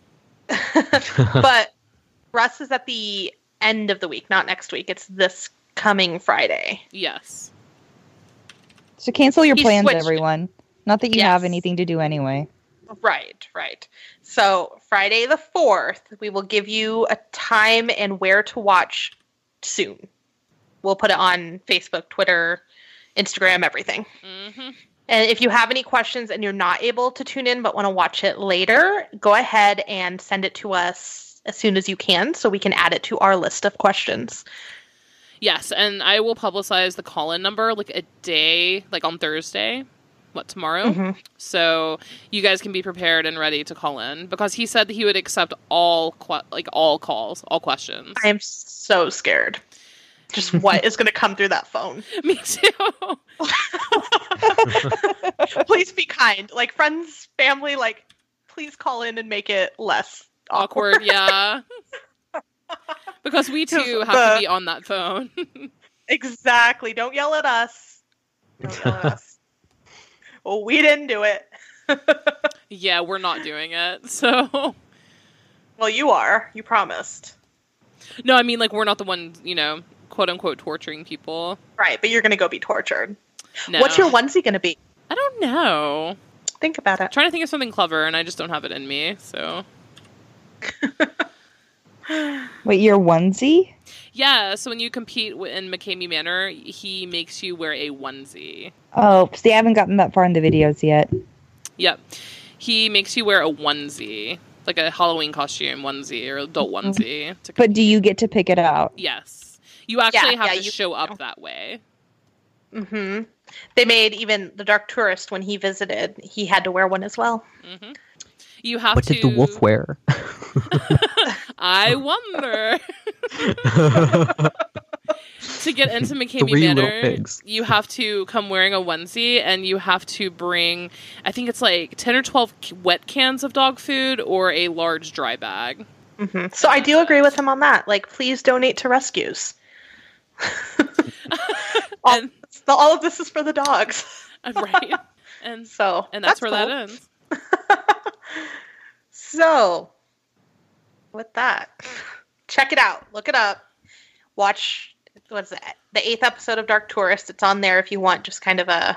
But Russ is at the end of the week, not next week. It's this coming Friday. Yes. So cancel your He plans, switched it. everyone. Not that you Yes. have anything to do anyway. Right, right. So Friday the fourth, we will give you a time and where to watch soon. We'll put it on Facebook, Twitter, Instagram, everything. Mm-hmm. And if you have any questions and you're not able to tune in but want to watch it later, go ahead and send it to us as soon as you can so we can add it to our list of questions. Yes, and I will publicize the call-in number like a day, like on Thursday. What, tomorrow? Mhm. So you guys can be prepared and ready to call in, because he said that he would accept all que- like all calls, all questions. I am so scared. Just what is going to come through that phone. Me too. Please be kind. Like, friends, family, like, please call in and make it less awkward. Awkward, yeah. Because we too have The- to be on that phone. Exactly. Don't yell at us. Don't yell at us. Well, we didn't do it. Yeah, we're not doing it. So Well, you are. You promised. no, I mean, like, we're not the ones, you know, quote unquote torturing people. Right, but you're going to go be tortured. No. What's your onesie going to be? I don't know. Think about it. I'm trying to think of something clever, and I just don't have it in me. So Wait, your onesie? yeah, so when you compete wi- in McCamey Manor, he makes you wear a onesie. Oh, see, I haven't gotten that far in the videos yet. Yep, he makes you wear a onesie, like a Halloween costume onesie or adult onesie. To But do you get to pick it out? yes, you actually Yeah, have yeah, to you- show up that way. hmm They made even the Dark Tourist, when he visited, he had to wear one as well. hmm You have What to. did the wolf wear? I wonder. To get into McCamey Three little Manor, pigs. you have to come wearing a onesie, and you have to bring, I think it's like ten or twelve c- wet cans of dog food or a large dry bag. hmm So I do agree with him on that. Like, please donate to rescues. all, And- all of this is for the dogs. Right. And So and that's, where cool. that ends. So, with that, check it out. Look it up. Watch, what is it? The eighth episode of Dark Tourist. It's on there if you want just kind of a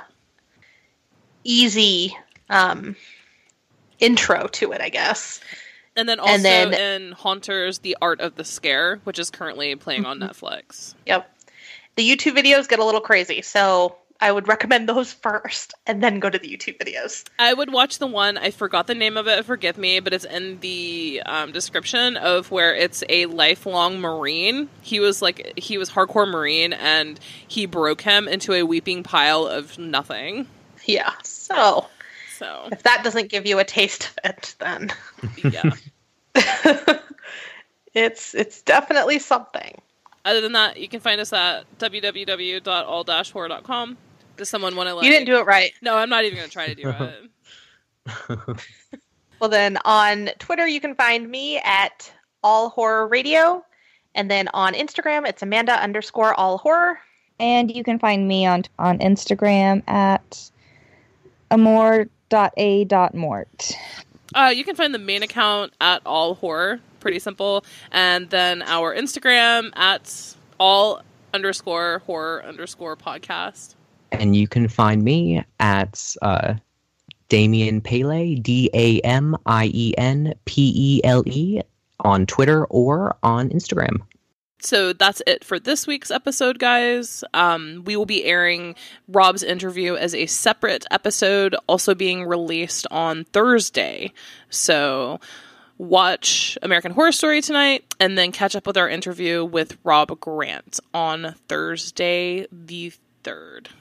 easy um, intro to it, I guess. And then also And then- in Haunters, The Art of the Scare, which is currently playing on Netflix. Yep. The YouTube videos get a little crazy, so I would recommend those first and then go to the YouTube videos. I would watch the one, I forgot the name of it, forgive me, but it's in the um, description of where it's a lifelong Marine. He was like, he was hardcore Marine, and he broke him into a weeping pile of nothing. Yeah, so So, if that doesn't give you a taste of it, then yeah. it's it's definitely something. Other than that, you can find us at w w w dot all dash horror dot com. Does someone want to like... You didn't do it right. No, I'm not even going to try to do it. Well, then on Twitter, you can find me at All Horror Radio. And then on Instagram, it's Amanda underscore All Horror. And you can find me on on Instagram at amor dot a dot mort. Uh, you can find the main account at All Horror. Pretty simple. And then our Instagram at all underscore horror underscore podcast. And you can find me at uh, Damien Pele, D A M I E N P E L E, on Twitter or on Instagram. So that's it for this week's episode, guys. Um, we will be airing Rob's interview as a separate episode, also being released on Thursday. So watch American Horror Story tonight, and then catch up with our interview with Rob Grant on Thursday the third.